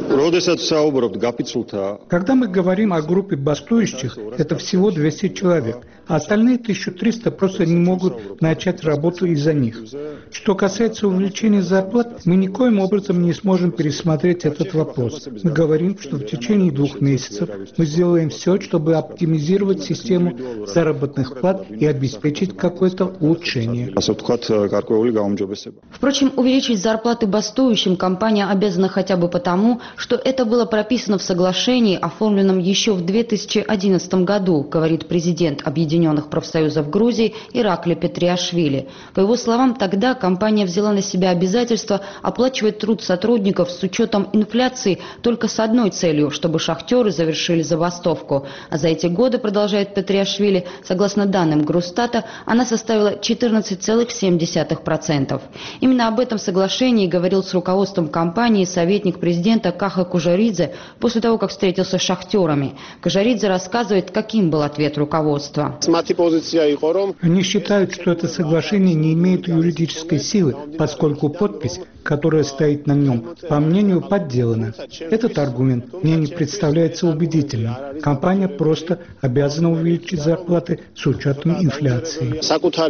Когда мы говорим о группе бастующих, это всего двести человек, а остальные тысяча триста просто не могут начать работу из-за них. Что касается увеличения зарплат, мы никоим образом не сможем пересмотреть этот вопрос. Мы говорим, что в течение двух месяцев мы сделаем все, чтобы оптимизировать систему заработных плат и обеспечить какое-то улучшение. Впрочем, увеличить зарплаты бастующим компания обязана хотя бы потому, что это было прописано в соглашении, оформленном еще в две тысячи одиннадцатом году, говорит президент Объединенных профсоюзов Грузии Иракли Петриашвили. По его словам, тогда компания взяла на себя обязательство оплачивать труд сотрудников с учетом инфляции только с одной целью, чтобы шахтеры завершили забастовку. А за эти годы, продолжает Петриашвили, согласно данным Грустата, она составила четырнадцать целых семь десятых процента. Именно об этом соглашении говорил с руководством компании советник президента Каха Кужаридзе после того, как встретился с шахтерами. Кужаридзе рассказывает, каким был ответ руководства. Они считают, что это соглашение не имеет юридической силы, поскольку подпись, которая стоит на нем, по мнению, подделана. Этот аргумент мне не представляется убедительным. Компания просто обязана увеличить зарплаты с учетом инфляции.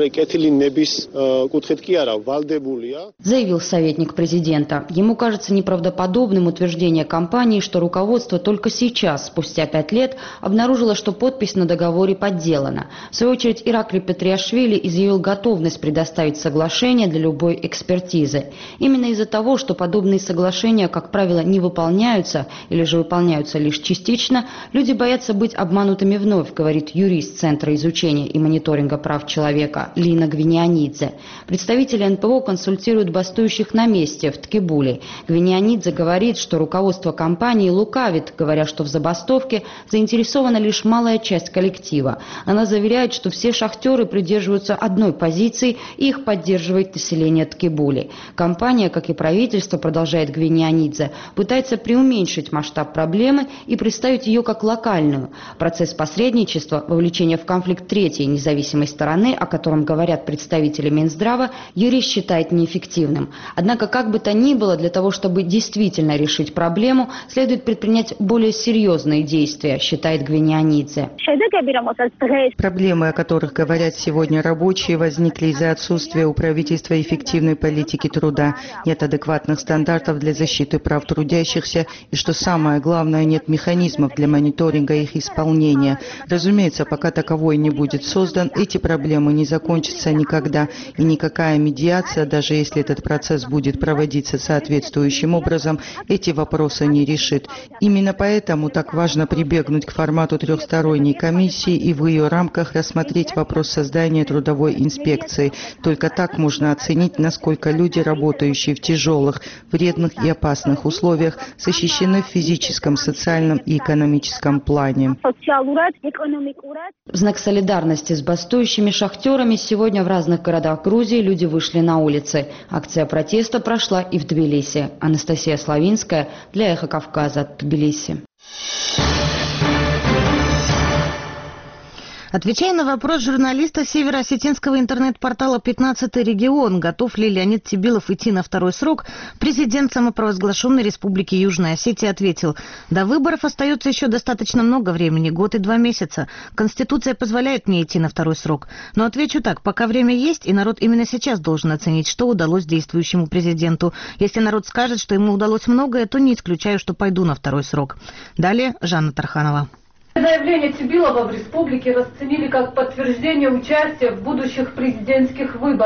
Заявил советник президента. Ему кажется неправдоподобным утверждение компании, что руководство только сейчас, спустя пять лет, обнаружило, что подпись на договоре подделана. В свою очередь, Иракли Петриашвили изъявил готовность предоставить соглашение для любой экспертизы. Именно из-за того, что подобные соглашения, как правило, не выполняются или же выполняются лишь частично, люди боятся быть обманутыми вновь, говорит юрист Центра изучения и мониторинга прав человека Лина Гвинианидзе. Представители эн пэ о консультируют бастующих на месте в Ткибуле. Гвинианидзе говорит, что руководство компании лукавит, говоря, что в забастовке заинтересована лишь малая часть коллектива. Она заверяет, что все шахтеры придерживаются одной позиции и их поддерживает население Ткибули. Компания, как и правительство, продолжает Гвинианидзе, пытается преуменьшить масштаб проблемы и представить ее как локальную. Процесс посредничества, вовлечения в конфликт третьей независимой стороны, о котором говорят представители Минздрава, юрист считает неэффективным. Однако, как бы то ни было, для того, чтобы действительно решить проблему, следует предпринять более серьезные действия, считает Гвинианидзе. Проблемы, о которых говорят сегодня рабочие, возникли из-за отсутствия у правительства эффективной политики труда. Нет адекватных стандартов для защиты прав трудящихся и, что самое главное, нет механизмов для мониторинга их исполнения. Разумеется, пока таковой не будет создан, эти проблемы не закончатся никогда, и никакая медиация, даже если этот процесс будет проводиться соответствующим образом, эти вопросы не решит. Именно поэтому так важно прибегнуть к формату трехсторонней комиссии и в ее рамках рассмотреть вопрос создания трудовой инспекции. Только так можно оценить, насколько люди, работающие в тяжелых, вредных и опасных условиях, защищены в физическом, социальном и экономическом плане. В знак солидарности с бастующими шахтерами сегодня в разных городах Грузии люди вышли на улицы. Акция протеста прошла и в Тбилиси. Анастасия Славинская для «Эхо Кавказа», Тбилиси. Отвечая на вопрос журналиста северо-осетинского интернет-портала «пятнадцатый регион», готов ли Леонид Тибилов идти на второй срок, президент самопровозглашенной Республики Южная Осетия ответил: «До выборов остается еще достаточно много времени, год и два месяца. Конституция позволяет мне идти на второй срок. Но отвечу так, пока время есть, и народ именно сейчас должен оценить, что удалось действующему президенту. Если народ скажет, что ему удалось многое, то не исключаю, что пойду на второй срок». Далее Жанна Тарханова. Заявление Тибилова в республике расценили как подтверждение участия в будущих президентских выборах.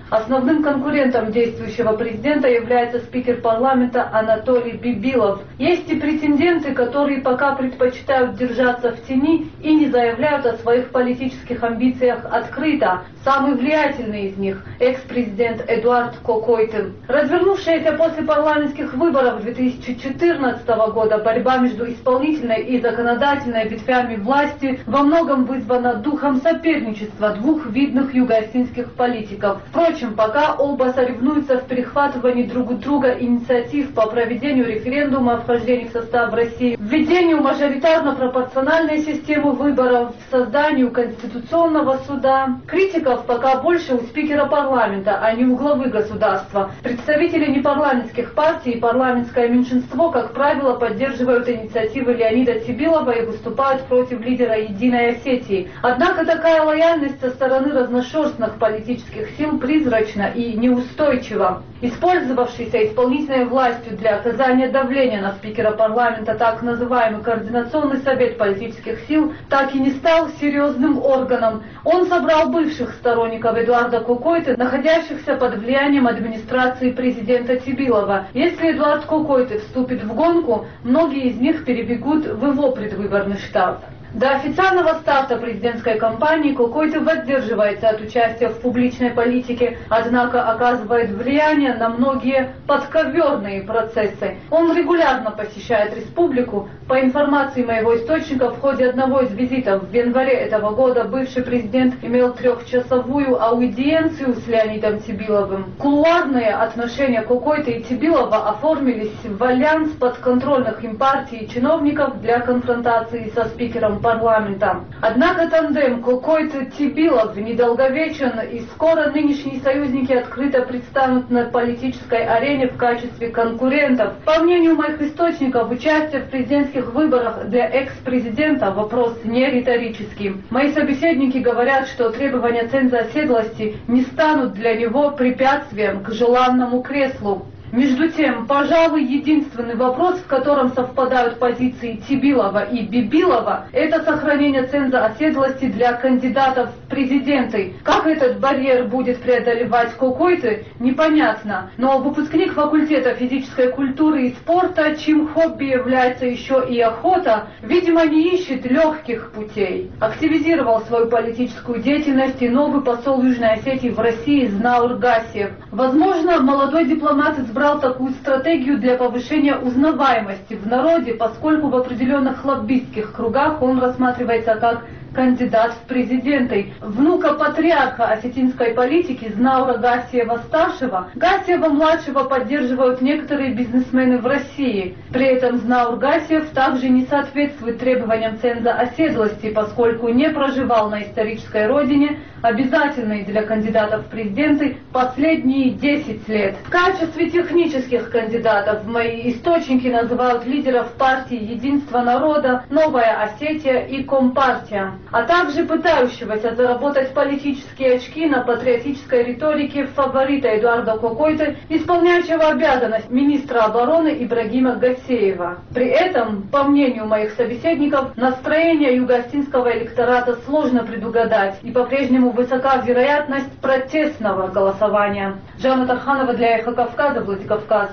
Основным конкурентом действующего президента является спикер парламента Анатолий Бибилов. Есть и претенденты, которые пока предпочитают держаться в тени и не заявляют о своих политических амбициях открыто. Самый влиятельный из них – экс-президент Эдуард Кокойтен. Развернувшаяся после парламентских выборов две тысячи четырнадцатого года борьба между исполнительной и законодательной ветвями власти во многом вызвана духом соперничества двух видных юго-осетинских политиков. Впрочем, пока оба соревнуются в перехватывании друг у друга инициатив по проведению референдума о вхождении в состав России, введению мажоритарно-пропорциональной системы выборов, созданию Конституционного суда, критиков пока больше у спикера парламента, а не у главы государства. Представители непарламентских партий и парламентское меньшинство, как правило, поддерживают инициативы Леонида Цибилова и выступают против лидера Единой Осетии. Однако такая лояльность со стороны разношерстных политических сил призрачна и неустойчива. Использовавшийся исполнительной властью для оказания давления на спикера парламента так называемый Координационный совет политических сил так и не стал серьезным органом. Он собрал бывших сторонников Эдуарда Кокойты, находящихся под влиянием администрации президента Цибилова. Если Эдуард Кокойты вступит в гонку, многие из них перебегут в его предвыборный штаб. До официального старта президентской кампании Кокойты воздерживается от участия в публичной политике, однако оказывает влияние на многие подковерные процессы. Он регулярно посещает республику. По информации моего источника, в ходе одного из визитов в январе этого года бывший президент имел трехчасовую аудиенцию с Леонидом Цибиловым. Кулуарные отношения Кокойты и Цибилова оформились в альянс подконтрольных им партий и чиновников для конфронтации со спикером парламента. Однако тандем Кокойты-Цибилов недолговечен, и скоро нынешние союзники открыто предстанут на политической арене в качестве конкурентов. По мнению моих источников, участие в президентских выборах для экс-президента вопрос не риторический. Мои собеседники говорят, что требования ценза оседлости не станут для него препятствием к желанному креслу. Между тем, пожалуй, единственный вопрос, в котором совпадают позиции Цибилова и Бибилова, это сохранение ценза оседлости для кандидатов в президенты. Как этот барьер будет преодолевать Кокойты, непонятно. Но выпускник факультета физической культуры и спорта, чьим хобби является еще и охота, видимо, не ищет легких путей. Активизировал свою политическую деятельность и новый посол Южной Осетии в России Знаур Гасиев. Возможно, молодой дипломат избрал такую стратегию для повышения узнаваемости в народе, поскольку в определенных лоббистских кругах он рассматривается как кандидат в президенты. Внука патриарха осетинской политики Знаура Гасиева-старшего, Гасиева-младшего поддерживают некоторые бизнесмены в России. При этом Знаур Гасиев также не соответствует требованиям ценза оседлости, поскольку не проживал на исторической родине, обязательной для кандидатов в президенты, последние десять лет. В качестве технических кандидатов мои источники называют лидеров партии «Единство народа», «Новая Осетия» и «Компартия», а также пытающегося заработать политические очки на патриотической риторике фаворита Эдуарда Кокойты, исполняющего обязанность министра обороны Ибрагима Гасеева. При этом, по мнению моих собеседников, настроение юго-осетинского электората сложно предугадать, и по-прежнему высока вероятность протестного голосования. Жанна Тарханова для Эхо Кавказа, Владикавказ.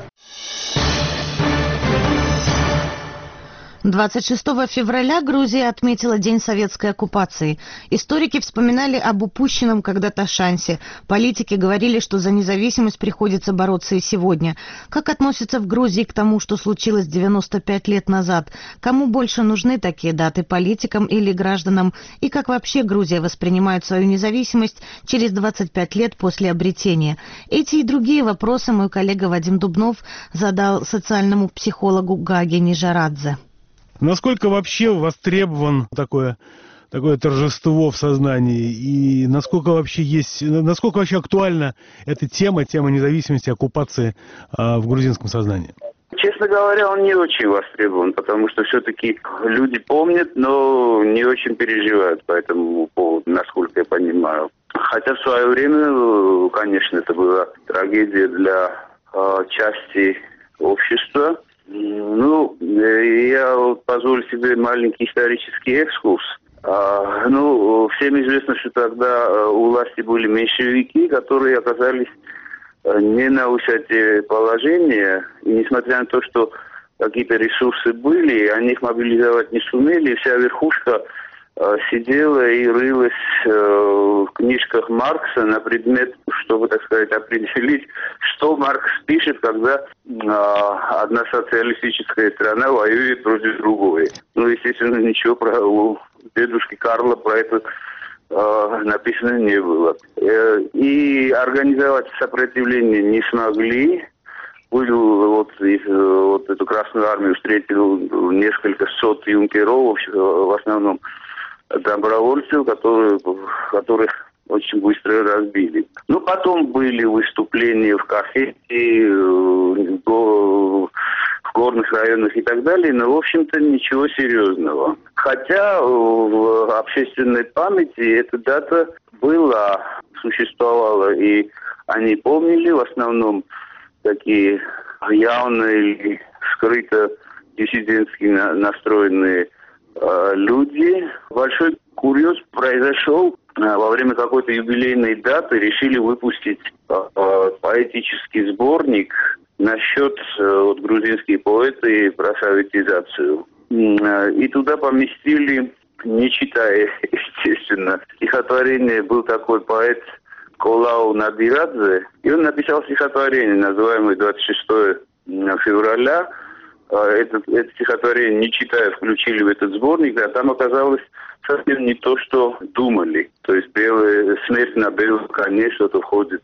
двадцать шестого февраля Грузия отметила День советской оккупации. Историки вспоминали об упущенном когда-то шансе. Политики говорили, что за независимость приходится бороться и сегодня. Как относятся в Грузии к тому, что случилось девяносто пять лет назад? Кому больше нужны такие даты, политикам или гражданам? И как вообще Грузия воспринимает свою независимость через двадцать пять лет после обретения? Эти и другие вопросы мой коллега Вадим Дубнов задал социальному психологу Гаге Нижарадзе. Насколько вообще востребован такое, такое торжество в сознании, и насколько вообще есть, насколько вообще актуальна эта тема, тема независимости, оккупации а, в грузинском сознании? Честно говоря, он не очень востребован, потому что все-таки люди помнят, но не очень переживают по этому поводу, насколько я понимаю. Хотя в свое время, конечно, это была трагедия для э, части общества. Ну, я позволю себе маленький исторический экскурс. А, ну, всем известно, что тогда у власти были меньшевики, которые оказались не на высоте положения. И несмотря на то, что какие-то ресурсы были, они их мобилизовать не сумели, и вся верхушка э, сидела и рылась э, в книжках Маркса на предмет, чтобы, так сказать, определить, что Маркс пишет, когда э, одна социалистическая страна воюет против другой. Ну, естественно, ничего про у дедушки Карла про это э, написано не было. Э, и организовать сопротивление не смогли. Были вот, вот эту Красную Армию встретил несколько сот юнкеров, в основном добровольцев, которые, которых очень быстро разбили. Ну, потом были выступления в Кахете, в горных районах и так далее, но, в общем-то, ничего серьезного. Хотя в общественной памяти эта дата была, существовала, и они помнили в основном такие явные или скрыто диссидентски настроенные э, люди. Большой курьез произошел. Э, во время какой-то юбилейной даты решили выпустить э, поэтический сборник насчет э, вот, грузинские поэты про советизацию. Э, и туда поместили, не читая, естественно, стихотворение. Был такой поэт Колау Надирадзе, и он написал стихотворение, называемое двадцать шестого февраля. Это, это стихотворение, не читая, включили в этот сборник, а там оказалось совсем не то, что думали. То есть белая, смерть на белом коне, что-то входит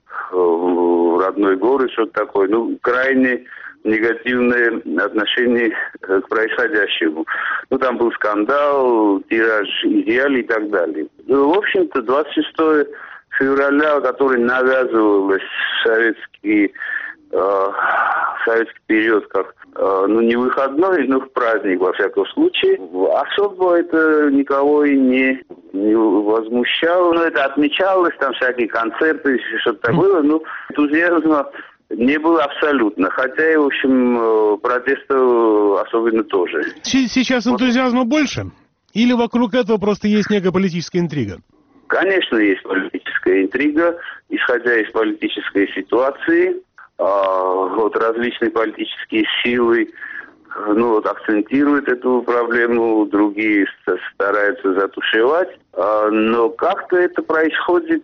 в родной город, что-то такое. Ну, крайне негативное отношение к происходящему. Ну, там был скандал, тираж идеалий и так далее. Ну, в общем-то, двадцать шестого февраля, который навязывалось в советский, э, советский период как, э, ну, не выходной, но в праздник, во всяком случае. Особо это никого и не, не возмущало. Но это отмечалось, там всякие концерты, что-то было, но энтузиазма не было абсолютно. Хотя и, в общем, протестов особенно тоже. Сейчас энтузиазма больше? Или вокруг этого просто есть некая политическая интрига? Конечно, есть политическая интрига, исходя из политической ситуации. Вот различные политические силы ну, вот, акцентируют эту проблему, другие стараются затушевать. Но как-то это происходит,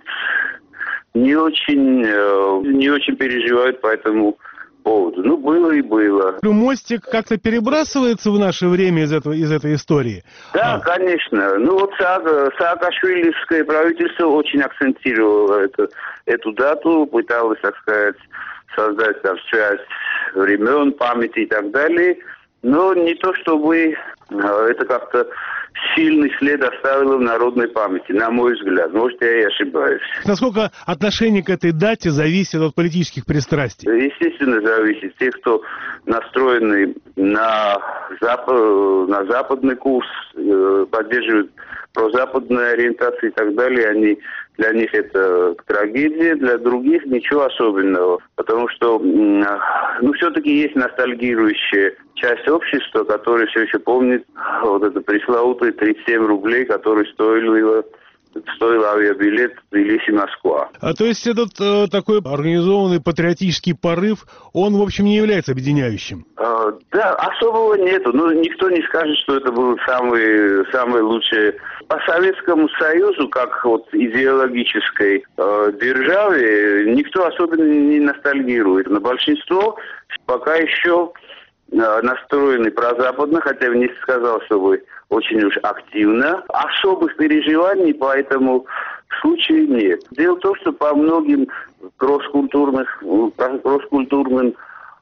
не очень, не очень переживают по этому поводу. Ну, было и было. Мостик как-то перебрасывается в наше время из, этого, из этой истории? Да, а. конечно. Ну, вот Саакашвилевское правительство очень акцентировало это, эту дату, пыталось, так сказать, создать там связь времен, памяти и так далее. Но не то, чтобы это как-то сильный след оставило в народной памяти, на мой взгляд. Может, я и ошибаюсь. Насколько отношение к этой дате зависит от политических пристрастий? Естественно, зависит. Те, кто настроены на, запад, на западный курс, поддерживают прозападную ориентацию и так далее, они, для них это трагедия, для других ничего особенного. Потому что, ну, все-таки есть ностальгирующая часть общества, которая все еще помнит вот это пресловутые тридцать семь рублей, которые стоили, стоил авиабилет Тбилиси-Москва. А то есть этот э, такой организованный патриотический порыв, он, в общем, не является объединяющим? А, да, особого нету. Ну, никто не скажет, что это было самое, самое лучшее. По Советскому Союзу, как вот идеологической э, державе, никто особенно не ностальгирует. Но большинство пока еще настроены прозападно, хотя я не сказал, чтобы очень уж активно. Особых переживаний по этому случаю нет. Дело в том, что по многим кросс-культурных, кросс-культурным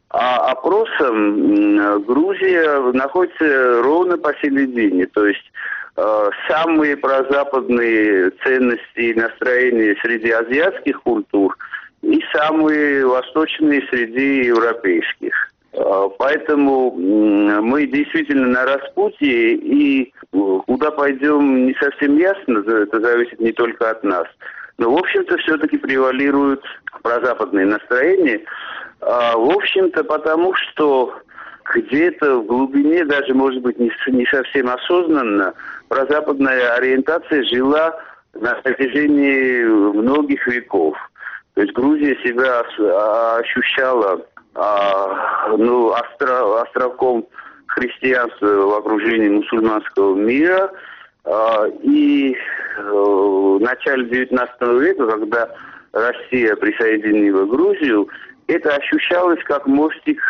опросам Грузия находится ровно посередине. То есть э, самые прозападные ценности и настроения среди азиатских культур и самые восточные среди европейских. Поэтому мы действительно на распутье, и куда пойдем не совсем ясно, это зависит не только от нас. Но, в общем-то, все-таки превалируют прозападные настроения. В общем-то, потому что где-то в глубине, даже, может быть, не совсем осознанно, прозападная ориентация жила на протяжении многих веков. То есть Грузия себя ощущала а, ну, остро, островком христианства в окружении мусульманского мира. А, и а, в начале девятнадцатого века, когда Россия присоединила Грузию, это ощущалось как мостик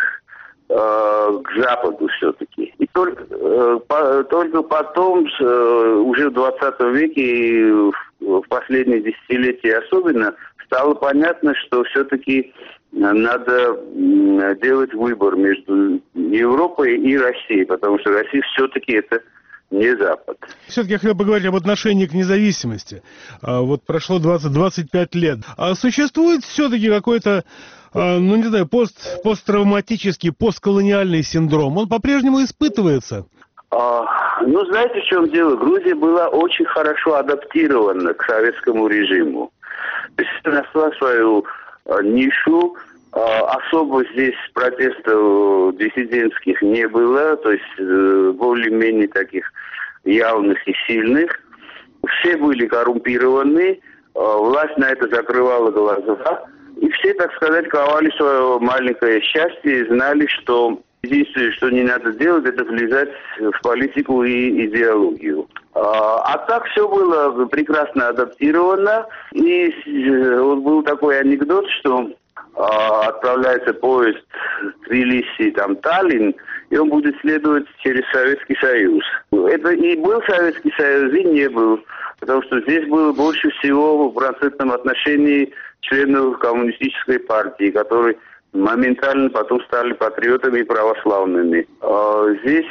к Западу все-таки. И только, только потом, уже в двадцатом веке и в последние десятилетия особенно, стало понятно, что все-таки надо делать выбор между Европой и Россией, потому что Россия все-таки это не Запад. Все-таки я хотел поговорить об отношении к независимости. Вот прошло двадцать - двадцать пять лет. А существует все-таки какой-то, ну не знаю, пост, посттравматический, постколониальный синдром? Он по-прежнему испытывается? А, ну, знаете, в чем дело? Грузия была очень хорошо адаптирована к советскому режиму. То есть нашла свою а, нишу. А, особо здесь протестов диссидентских не было, то есть э, более-менее таких явных и сильных. Все были коррумпированы, а, власть на это закрывала глаза. И все, так сказать, ковали свое маленькое счастье и знали, что единственное, что не надо делать, это влезать в политику и идеологию. А, а так все было прекрасно адаптировано. И вот был такой анекдот, что а, отправляется поезд Тбилиси, там, Таллин, и он будет следовать через Советский Союз. Это и был Советский Союз, и не был. Потому что здесь было больше всего в процентном отношении членов коммунистической партии, которые моментально потом стали патриотами и православными. А здесь,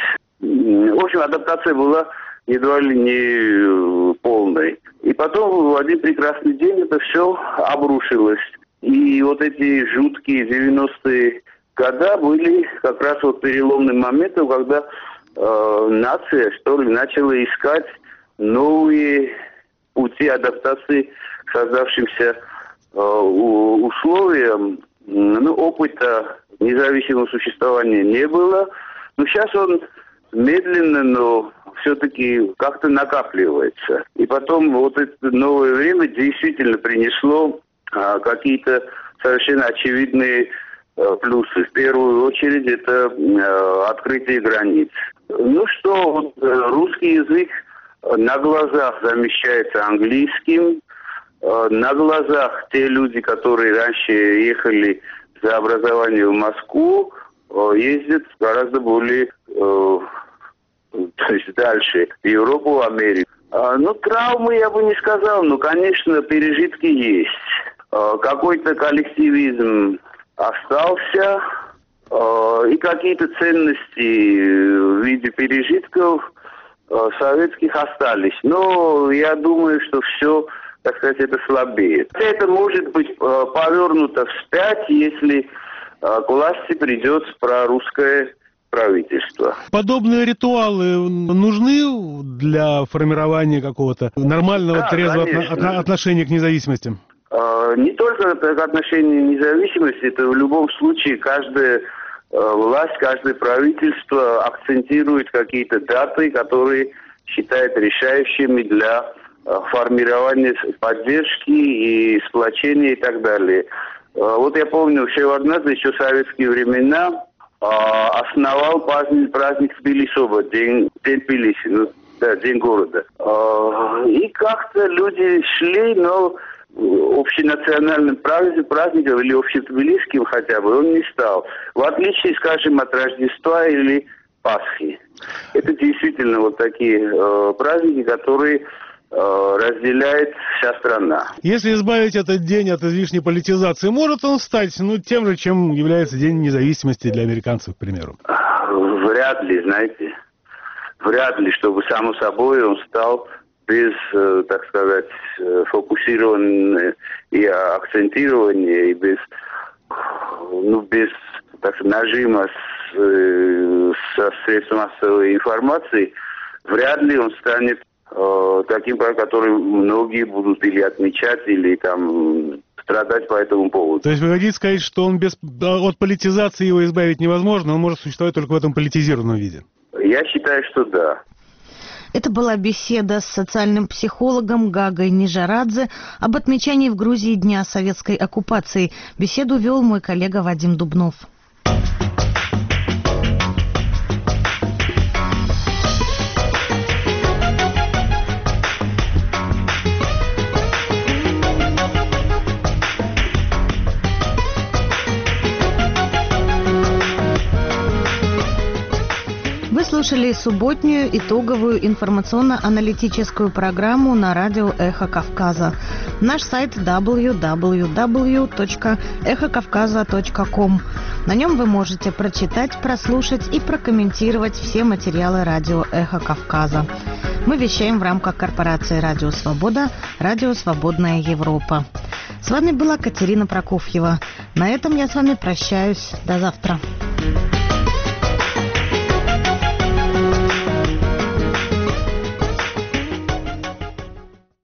в общем, адаптация была едва ли не полной. И потом в один прекрасный день это все обрушилось. И вот эти жуткие девяностые годы были как раз вот переломным моментом, когда э, нация, что ли, начала искать новые пути адаптации к создавшимся э, условиям. Ну, опыта независимого существования не было. Но сейчас он медленно, но все-таки как-то накапливается. И потом вот это новое время действительно принесло а, какие-то совершенно очевидные а, плюсы. В первую очередь это а, открытие границ. Ну что, вот, русский язык на глазах замещается английским. На глазах те люди, которые раньше ехали за образованием в Москву, ездят гораздо более э, то есть дальше, в Европу, в Америку. А, ну, травмы я бы не сказал, но, конечно, пережитки есть. А, какой-то коллективизм остался, а, и какие-то ценности в виде пережитков а, советских остались. Но я думаю, что все, так сказать, это слабеет. Это может быть э, повернуто вспять, если э, к власти придет прорусское правительство. Подобные ритуалы нужны для формирования какого-то нормального, да, трезвого отно- отношения к независимости? Э, не только к отношению к независимости, это в любом случае каждая э, власть, каждое правительство акцентирует какие-то даты, которые считает решающими для формирование поддержки и сплочения и так далее. Вот я помню, Шеварднадзе еще в советские времена основал праздник, праздник Тбилисоба, день, день Тбилиси, ну, да, день города. И как-то люди шли, но общенациональным праздником или общетбилисским хотя бы он не стал. В отличие, скажем, от Рождества или Пасхи. Это действительно вот такие э, праздники, которые разделяет вся страна. Если избавить этот день от излишней политизации, может он стать ну, тем же, чем является День независимости для американцев, к примеру? Вряд ли, знаете. Вряд ли, чтобы само собой он стал без, так сказать, фокусирования и акцентирования, и без, ну, без так сказать, нажима с, со средств массовой информации, вряд ли он станет таким, который многие будут или отмечать, или там страдать по этому поводу. То есть вы хотите сказать, что он без от политизации его избавить невозможно, он может существовать только в этом политизированном виде? Я считаю, что да. Это была беседа с социальным психологом Гагой Нижарадзе об отмечании в Грузии Дня советской оккупации. Беседу вел мой коллега Вадим Дубнов. Вы слушали субботнюю итоговую информационно-аналитическую программу на радио «Эхо Кавказа». Наш сайт дабл ю дабл ю дабл ю точка эхо кавказа точка ком. На нем вы можете прочитать, прослушать и прокомментировать все материалы радио «Эхо Кавказа». Мы вещаем в рамках корпорации «Радио Свобода», «Радио Свободная Европа». С вами была Катерина Прокофьева. На этом я с вами прощаюсь. До завтра.